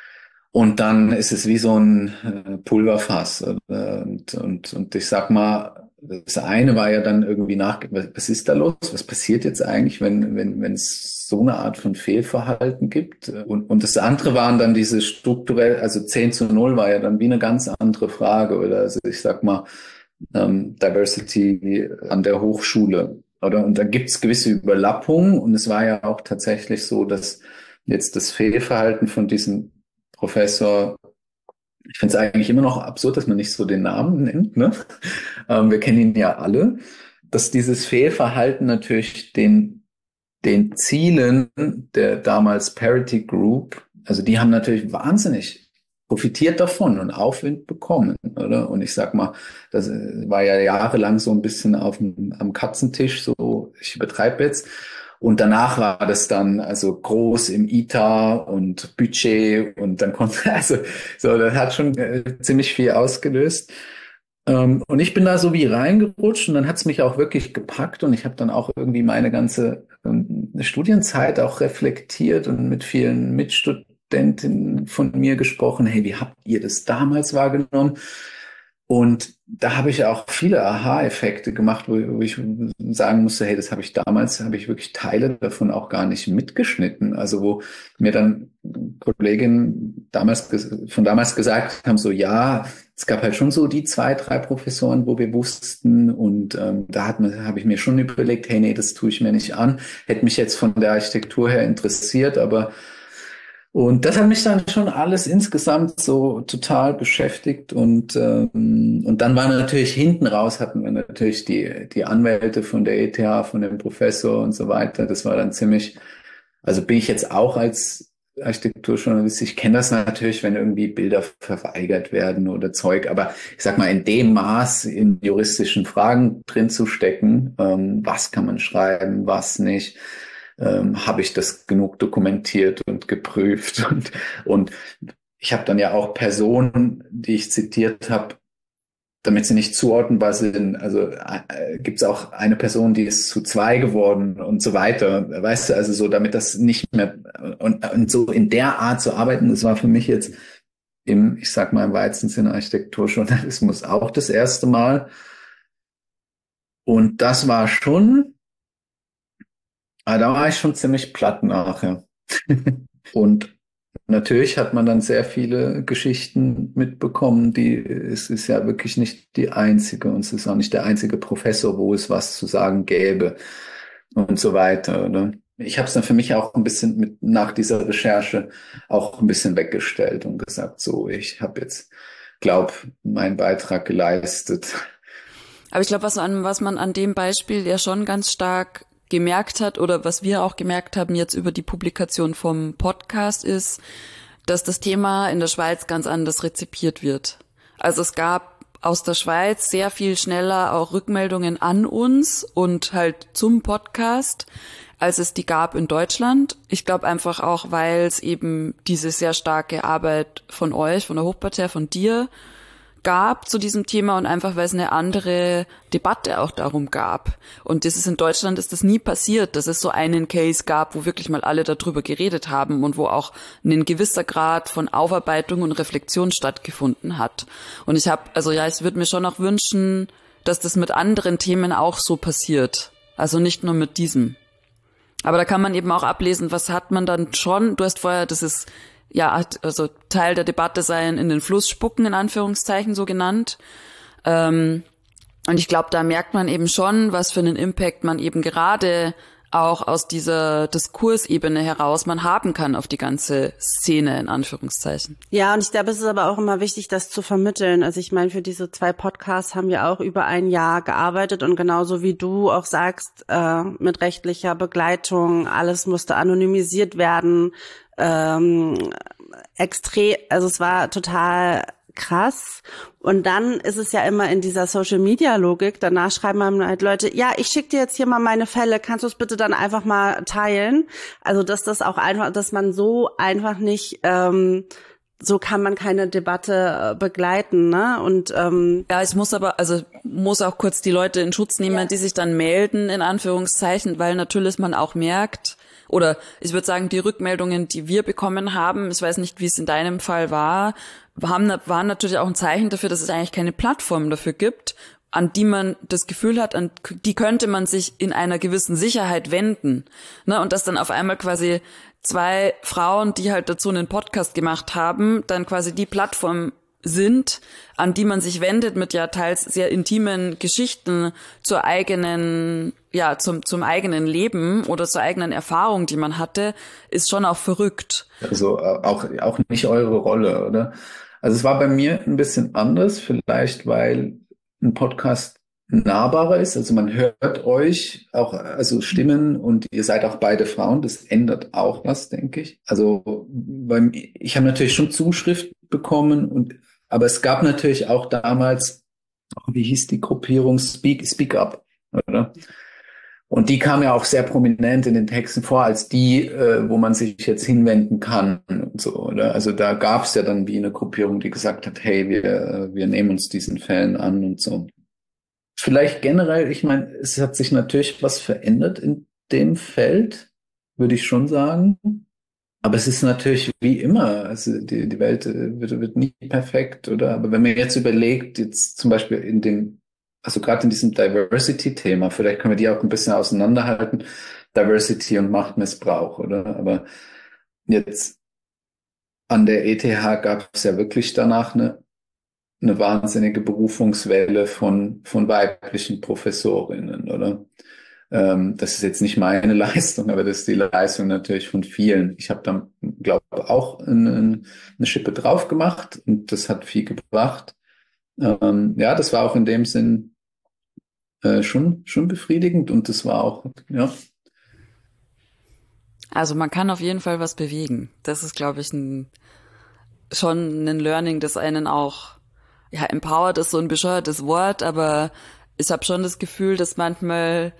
Und dann ist es wie so ein Pulverfass, oder? Und, und, und ich sag mal, das eine war ja dann irgendwie nach, was ist da los? Was passiert jetzt eigentlich, wenn, wenn, wenn es so eine Art von Fehlverhalten gibt? Und, und das andere waren dann diese strukturell, also zehn zu null war ja dann wie eine ganz andere Frage, oder? Also ich sag mal, ähm, Diversity an der Hochschule. oder? Und da gibt's gewisse Überlappungen und es war ja auch tatsächlich so, dass jetzt das Fehlverhalten von diesem Professor, ich finde es eigentlich immer noch absurd, dass man nicht so den Namen nennt, ne? Ähm, wir kennen ihn ja alle, dass dieses Fehlverhalten natürlich den, den Zielen der damals Parity Group, also die haben natürlich wahnsinnig profitiert davon und Aufwind bekommen, oder? Und ich sag mal, das war ja jahrelang so ein bisschen auf dem, am Katzentisch, so, ich übertreibe jetzt. Und danach war das dann also groß im I T A und Budget und dann konnte, also so, das hat schon äh, ziemlich viel ausgelöst. Ähm, und ich bin da so wie reingerutscht und dann hat's mich auch wirklich gepackt und ich habe dann auch irgendwie meine ganze ähm, Studienzeit auch reflektiert und mit vielen Mitstudentinnen von mir gesprochen. Hey, wie habt ihr das damals wahrgenommen? Und da habe ich auch viele Aha-Effekte gemacht, wo, wo ich sagen musste, hey, das habe ich damals, habe ich wirklich Teile davon auch gar nicht mitgeschnitten. Also wo mir dann Kolleginnen damals von damals gesagt haben, so ja, es gab halt schon so die zwei, drei Professoren, wo wir wussten und ähm, da hat man, habe ich mir schon überlegt, hey, nee, das tue ich mir nicht an. Hätte mich jetzt von der Architektur her interessiert, aber und das hat mich dann schon alles insgesamt so total beschäftigt und ähm, und dann war natürlich hinten raus hatten wir natürlich die die Anwälte von der E T H, von dem Professor und so weiter. Das war dann ziemlich, also bin ich jetzt auch als Architekturjournalist, ich kenne das natürlich, wenn irgendwie Bilder verweigert werden oder Zeug, aber ich sag mal, in dem Maß in juristischen Fragen drin zu stecken, ähm, was kann man schreiben, was nicht, ähm, habe ich das genug dokumentiert und geprüft und und ich habe dann ja auch Personen, die ich zitiert habe, damit sie nicht zuordnenbar sind. Also äh, gibt es auch eine Person, die ist zu zwei geworden und so weiter. Weißt du, also so, damit das nicht mehr und, und so in der Art zu arbeiten, das war für mich jetzt im, ich sag mal im weitesten Sinne Architekturjournalismus auch das erste Mal. Und das war schon, ah, da war ich schon ziemlich platt nachher. Und natürlich hat man dann sehr viele Geschichten mitbekommen, die, es ist ja wirklich nicht die einzige und es ist auch nicht der einzige Professor, wo es was zu sagen gäbe und so weiter, oder? Ich habe es dann für mich auch ein bisschen mit nach dieser Recherche auch ein bisschen weggestellt und gesagt, so, ich habe jetzt, glaub, meinen Beitrag geleistet. Aber ich glaube, was, an, was man an dem Beispiel ja schon ganz stark gemerkt hat oder was wir auch gemerkt haben jetzt über die Publikation vom Podcast ist, dass das Thema in der Schweiz ganz anders rezipiert wird. Also es gab aus der Schweiz sehr viel schneller auch Rückmeldungen an uns und halt zum Podcast, als es die gab in Deutschland. Ich glaube einfach auch, weil es eben diese sehr starke Arbeit von euch, von der Hochparterre, von dir gab zu diesem Thema und einfach, weil es eine andere Debatte auch darum gab. Und das ist in Deutschland ist das nie passiert, dass es so einen Case gab, wo wirklich mal alle darüber geredet haben und wo auch ein gewisser Grad von Aufarbeitung und Reflexion stattgefunden hat. Und ich habe, also ja, ich würde mir schon auch wünschen, dass das mit anderen Themen auch so passiert. Also nicht nur mit diesem. Aber da kann man eben auch ablesen, was hat man dann schon, du hast vorher, das ist ja, also Teil der Debatte sein, in den Fluss spucken, in Anführungszeichen so genannt. Ähm, und ich glaube, da merkt man eben schon, was für einen Impact man eben gerade auch aus dieser Diskursebene heraus man haben kann auf die ganze Szene, in Anführungszeichen. Ja, und ich glaube, es ist aber auch immer wichtig, das zu vermitteln. Also ich meine, für diese zwei Podcasts haben wir auch über ein Jahr gearbeitet und genauso wie du auch sagst, äh, mit rechtlicher Begleitung, alles musste anonymisiert werden, ähm, extrem, also es war total krass. Und dann ist es ja immer in dieser Social-Media-Logik, danach schreiben dann halt Leute, ja, ich schicke dir jetzt hier mal meine Fälle, kannst du es bitte dann einfach mal teilen? Also dass das auch einfach, dass man so einfach nicht, ähm, so kann man keine Debatte begleiten, ne? Und ähm, ja, ich muss aber, also muss auch kurz die Leute in Schutz nehmen, ja, die sich dann melden, in Anführungszeichen, weil natürlich man auch merkt, oder ich würde sagen, die Rückmeldungen, die wir bekommen haben, ich weiß nicht, wie es in deinem Fall war, haben, waren natürlich auch ein Zeichen dafür, dass es eigentlich keine Plattform dafür gibt, an die man das Gefühl hat, an die könnte man sich in einer gewissen Sicherheit wenden. Ne? Und dass dann auf einmal quasi zwei Frauen, die halt dazu einen Podcast gemacht haben, dann quasi die Plattform sind, an die man sich wendet mit ja teils sehr intimen Geschichten zur eigenen, ja, zum, zum eigenen Leben oder zur eigenen Erfahrung, die man hatte, ist schon auch verrückt. Also äh, auch, auch nicht eure Rolle, oder? Also es war bei mir ein bisschen anders, vielleicht weil ein Podcast nahbarer ist. Also man hört euch auch, also Stimmen, und ihr seid auch beide Frauen. Das ändert auch was, denke ich. Also beim, ich habe natürlich schon Zuschrift bekommen, und aber es gab natürlich auch damals, wie hieß die Gruppierung, Speak, Speak Up, oder? Und die kam ja auch sehr prominent in den Texten vor als die, äh, wo man sich jetzt hinwenden kann und so, oder? Also da gab es ja dann wie eine Gruppierung, die gesagt hat, hey, wir, wir nehmen uns diesen Fällen an und so. Vielleicht generell, ich meine, es hat sich natürlich was verändert in dem Feld, würde ich schon sagen. Aber es ist natürlich wie immer, also die, die Welt wird, wird nie perfekt, oder? Aber wenn man jetzt überlegt, jetzt zum Beispiel in dem, also gerade in diesem Diversity-Thema, vielleicht können wir die auch ein bisschen auseinanderhalten, Diversity und Machtmissbrauch, oder? Aber jetzt an der E T H gab es ja wirklich danach eine, eine wahnsinnige Berufungswelle von, von weiblichen Professorinnen, oder? Ähm, das ist jetzt nicht meine Leistung, aber das ist die Leistung natürlich von vielen. Ich habe dann, glaube ich, auch eine, eine Schippe drauf gemacht, und das hat viel gebracht. Ähm, ja, das war auch in dem Sinn Äh, schon, schon befriedigend, und das war auch, ja. Also man kann auf jeden Fall was bewegen. Das ist, glaube ich, ein, schon ein Learning, das einen auch, ja, empowert ist so ein bescheuertes Wort, aber ich habe schon das Gefühl, dass manchmal,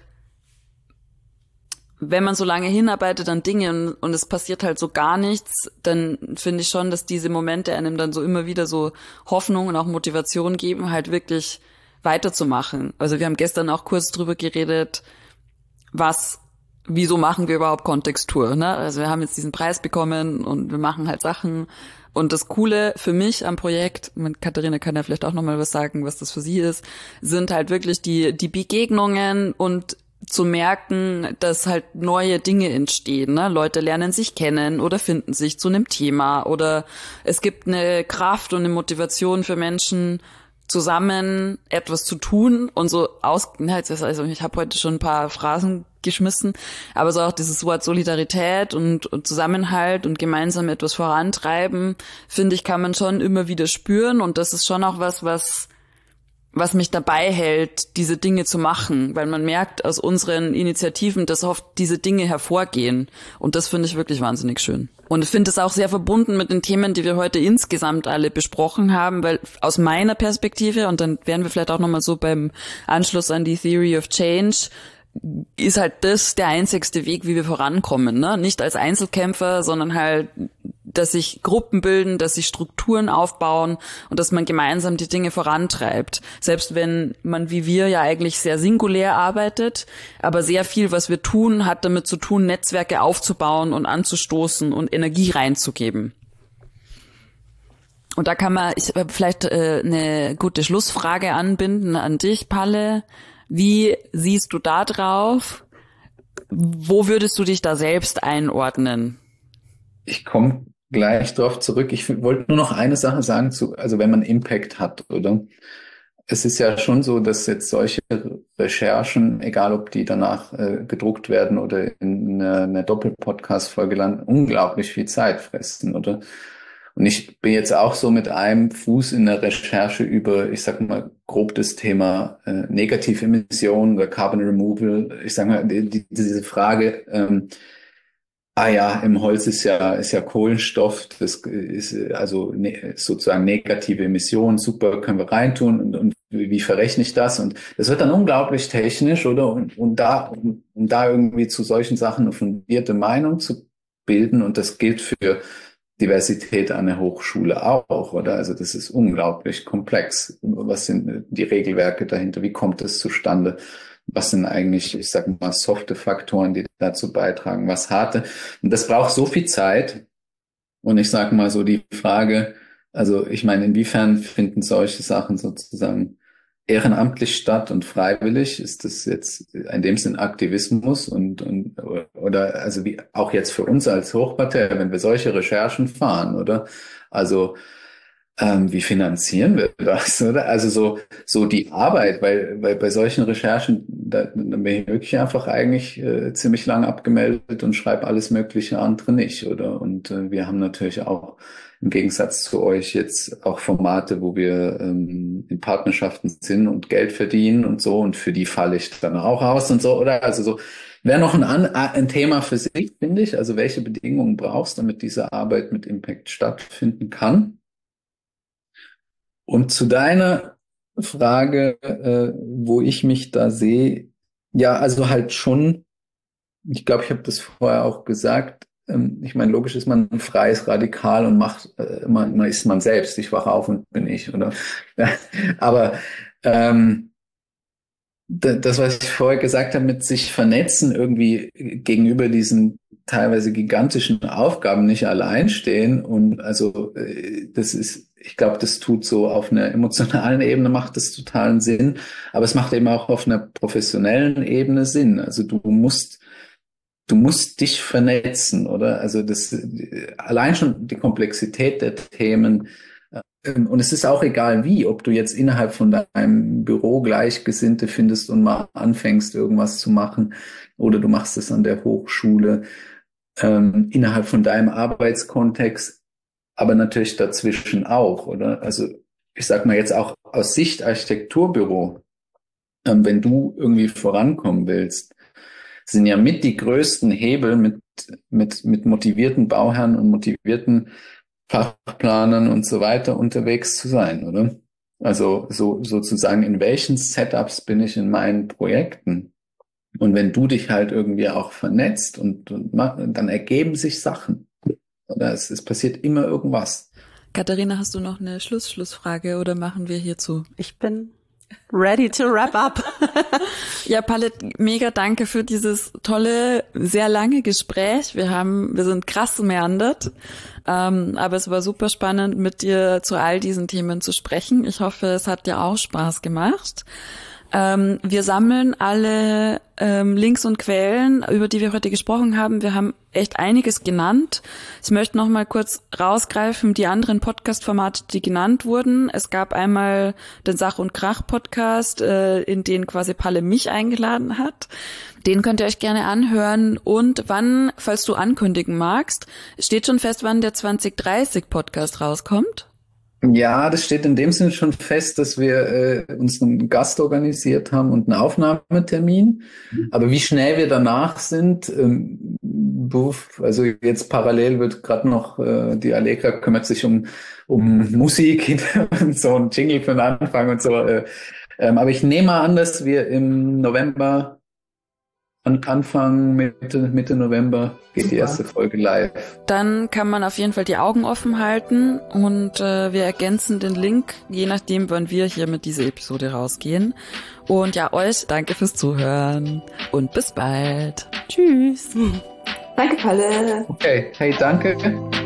wenn man so lange hinarbeitet an Dinge und, und es passiert halt so gar nichts, dann finde ich schon, dass diese Momente einem dann so immer wieder so Hoffnung und auch Motivation geben, halt wirklich weiterzumachen. Also wir haben gestern auch kurz drüber geredet, was, wieso machen wir überhaupt Kontextur, ne? Also wir haben jetzt diesen Preis bekommen und wir machen halt Sachen. Und das Coole für mich am Projekt, Katharina kann ja vielleicht auch nochmal was sagen, was das für sie ist, sind halt wirklich die, die Begegnungen und zu merken, dass halt neue Dinge entstehen, ne? Leute lernen sich kennen oder finden sich zu einem Thema, oder es gibt eine Kraft und eine Motivation für Menschen, zusammen etwas zu tun und so aus, also ich habe heute schon ein paar Phrasen geschmissen, aber so auch dieses Wort Solidarität und, und Zusammenhalt und gemeinsam etwas vorantreiben, finde ich, kann man schon immer wieder spüren, und das ist schon auch was, was was mich dabei hält, diese Dinge zu machen, weil man merkt aus unseren Initiativen, dass oft diese Dinge hervorgehen, und das finde ich wirklich wahnsinnig schön. Und ich finde es auch sehr verbunden mit den Themen, die wir heute insgesamt alle besprochen haben, weil aus meiner Perspektive, und dann wären wir vielleicht auch nochmal so beim Anschluss an die Theory of Change, ist halt das der einzigste Weg, wie wir vorankommen, ne? Nicht als Einzelkämpfer, sondern halt, dass sich Gruppen bilden, dass sich Strukturen aufbauen und dass man gemeinsam die Dinge vorantreibt. Selbst wenn man wie wir ja eigentlich sehr singulär arbeitet, aber sehr viel, was wir tun, hat damit zu tun, Netzwerke aufzubauen und anzustoßen und Energie reinzugeben. Und da kann man ich, vielleicht äh, eine gute Schlussfrage anbinden an dich, Palle. Wie siehst du da drauf? Wo würdest du dich da selbst einordnen? Ich komme gleich drauf zurück. Ich wollte nur noch eine Sache sagen, zu, also wenn man Impact hat, oder? Es ist ja schon so, dass jetzt solche Recherchen, egal ob die danach äh, gedruckt werden oder in einer, einer Doppelpodcast-Folge landen, unglaublich viel Zeit fressen, oder? Und ich bin jetzt auch so mit einem Fuß in der Recherche über, ich sag mal, grob das Thema äh, Negativemissionen oder Carbon Removal. Ich sag mal, die, die, diese Frage, ähm, ah ja, im Holz ist ja, ist ja Kohlenstoff, das ist also ne, sozusagen negative Emissionen, super, können wir reintun, und, und wie, wie verrechne ich das? Und das wird dann unglaublich technisch, oder? Und, und da, um, um da irgendwie zu solchen Sachen eine fundierte Meinung zu bilden, und das gilt für Diversität an der Hochschule auch, oder? Also das ist unglaublich komplex. Was sind die Regelwerke dahinter? Wie kommt es zustande? Was sind eigentlich, ich sag mal, softe Faktoren, die dazu beitragen? Was harte? Und das braucht so viel Zeit. Und ich sage mal so die Frage, also ich meine, inwiefern finden solche Sachen sozusagen ehrenamtlich statt und freiwillig? Ist das jetzt in dem Sinn Aktivismus und, und oder also wie auch jetzt für uns als Hochpartei, wenn wir solche Recherchen fahren, oder? Also ähm, wie finanzieren wir das, oder? Also so, so die Arbeit, weil, weil bei solchen Recherchen, da, da bin ich wirklich einfach eigentlich äh, ziemlich lang abgemeldet und schreibe alles Mögliche, andere nicht, oder? Und äh, wir haben natürlich auch im Gegensatz zu euch jetzt auch Formate, wo wir ähm, in Partnerschaften sind und Geld verdienen und so, und für die falle ich dann auch aus und so, oder? Also so, wäre noch ein, ein Thema für sich, finde ich, also welche Bedingungen brauchst, damit diese Arbeit mit Impact stattfinden kann. Und zu deiner Frage, äh, wo ich mich da sehe, ja, also halt schon, ich glaube, ich habe das vorher auch gesagt, ähm, ich meine, logisch ist man ein freies Radikal und macht, äh, man, man ist man selbst, ich wache auf und bin ich, oder? Ja, aber ähm, das, was ich vorher gesagt habe, mit sich vernetzen, irgendwie gegenüber diesen teilweise gigantischen Aufgaben nicht allein stehen, und also das ist, ich glaube, das tut so auf einer emotionalen Ebene macht das totalen Sinn, aber es macht eben auch auf einer professionellen Ebene Sinn. Also du musst du musst dich vernetzen, oder? Also das allein schon die Komplexität der Themen. Und es ist auch egal wie, ob du jetzt innerhalb von deinem Büro Gleichgesinnte findest und mal anfängst, irgendwas zu machen, oder du machst es an der Hochschule, ähm, innerhalb von deinem Arbeitskontext, aber natürlich dazwischen auch, oder? Also ich sag mal jetzt auch aus Sicht Architekturbüro, ähm, wenn du irgendwie vorankommen willst, sind ja mit die größten Hebel mit, mit, mit motivierten Bauherren und motivierten Fachplanern und so weiter unterwegs zu sein, oder? Also so sozusagen, in welchen Setups bin ich in meinen Projekten? Und wenn du dich halt irgendwie auch vernetzt und, und mach, dann ergeben sich Sachen. Oder es, es passiert immer irgendwas. Katharina, hast du noch eine Schluss-Schlussfrage oder machen wir hierzu? Ich bin ready to wrap up. Ja, Palit, mega danke für dieses tolle, sehr lange Gespräch. Wir haben, wir sind krass meandert, ähm, aber es war super spannend, mit dir zu all diesen Themen zu sprechen. Ich hoffe, es hat dir auch Spaß gemacht. Ähm, wir sammeln alle ähm, Links und Quellen, über die wir heute gesprochen haben. Wir haben echt einiges genannt. Ich möchte noch mal kurz rausgreifen, die anderen Podcast-Formate, die genannt wurden. Es gab einmal den Sach- und Krach-Podcast, äh, in den quasi Palle mich eingeladen hat. Den könnt ihr euch gerne anhören. Und wann, falls du ankündigen magst, steht schon fest, wann der zwanzig dreißig Podcast rauskommt? Ja, das steht in dem Sinne schon fest, dass wir äh, uns einen Gast organisiert haben und einen Aufnahmetermin. Aber wie schnell wir danach sind, ähm, buff, also jetzt parallel wird gerade noch, äh, die Allegra kümmert sich um um Musik und so ein Jingle für den Anfang und so. Äh, ähm, aber ich nehme mal an, dass wir im November, an Anfang, Mitte, Mitte November geht die erste Folge live. Dann kann man auf jeden Fall die Augen offen halten und äh, wir ergänzen den Link, je nachdem, wann wir hier mit dieser Episode rausgehen. Und ja, euch danke fürs Zuhören und bis bald. Tschüss. Danke, Palle. Okay, hey, danke.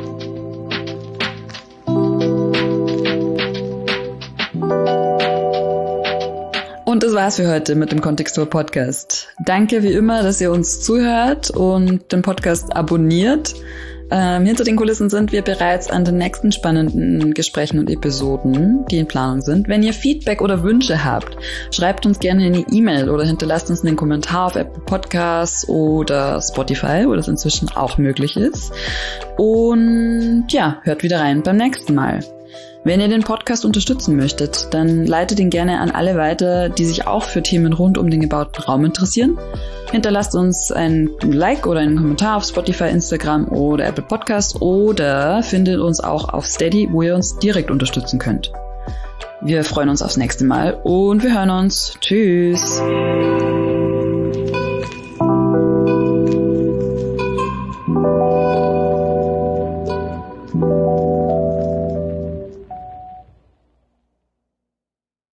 Und das war's für heute mit dem Kontextur Podcast. Danke wie immer, dass ihr uns zuhört und den Podcast abonniert. Ähm, hinter den Kulissen sind wir bereits an den nächsten spannenden Gesprächen und Episoden, die in Planung sind. Wenn ihr Feedback oder Wünsche habt, schreibt uns gerne eine E-Mail oder hinterlasst uns einen Kommentar auf Apple Podcasts oder Spotify, wo das inzwischen auch möglich ist. Und ja, hört wieder rein beim nächsten Mal. Wenn ihr den Podcast unterstützen möchtet, dann leitet ihn gerne an alle weiter, die sich auch für Themen rund um den gebauten Raum interessieren. Hinterlasst uns ein Like oder einen Kommentar auf Spotify, Instagram oder Apple Podcast oder findet uns auch auf Steady, wo ihr uns direkt unterstützen könnt. Wir freuen uns aufs nächste Mal und wir hören uns. Tschüss!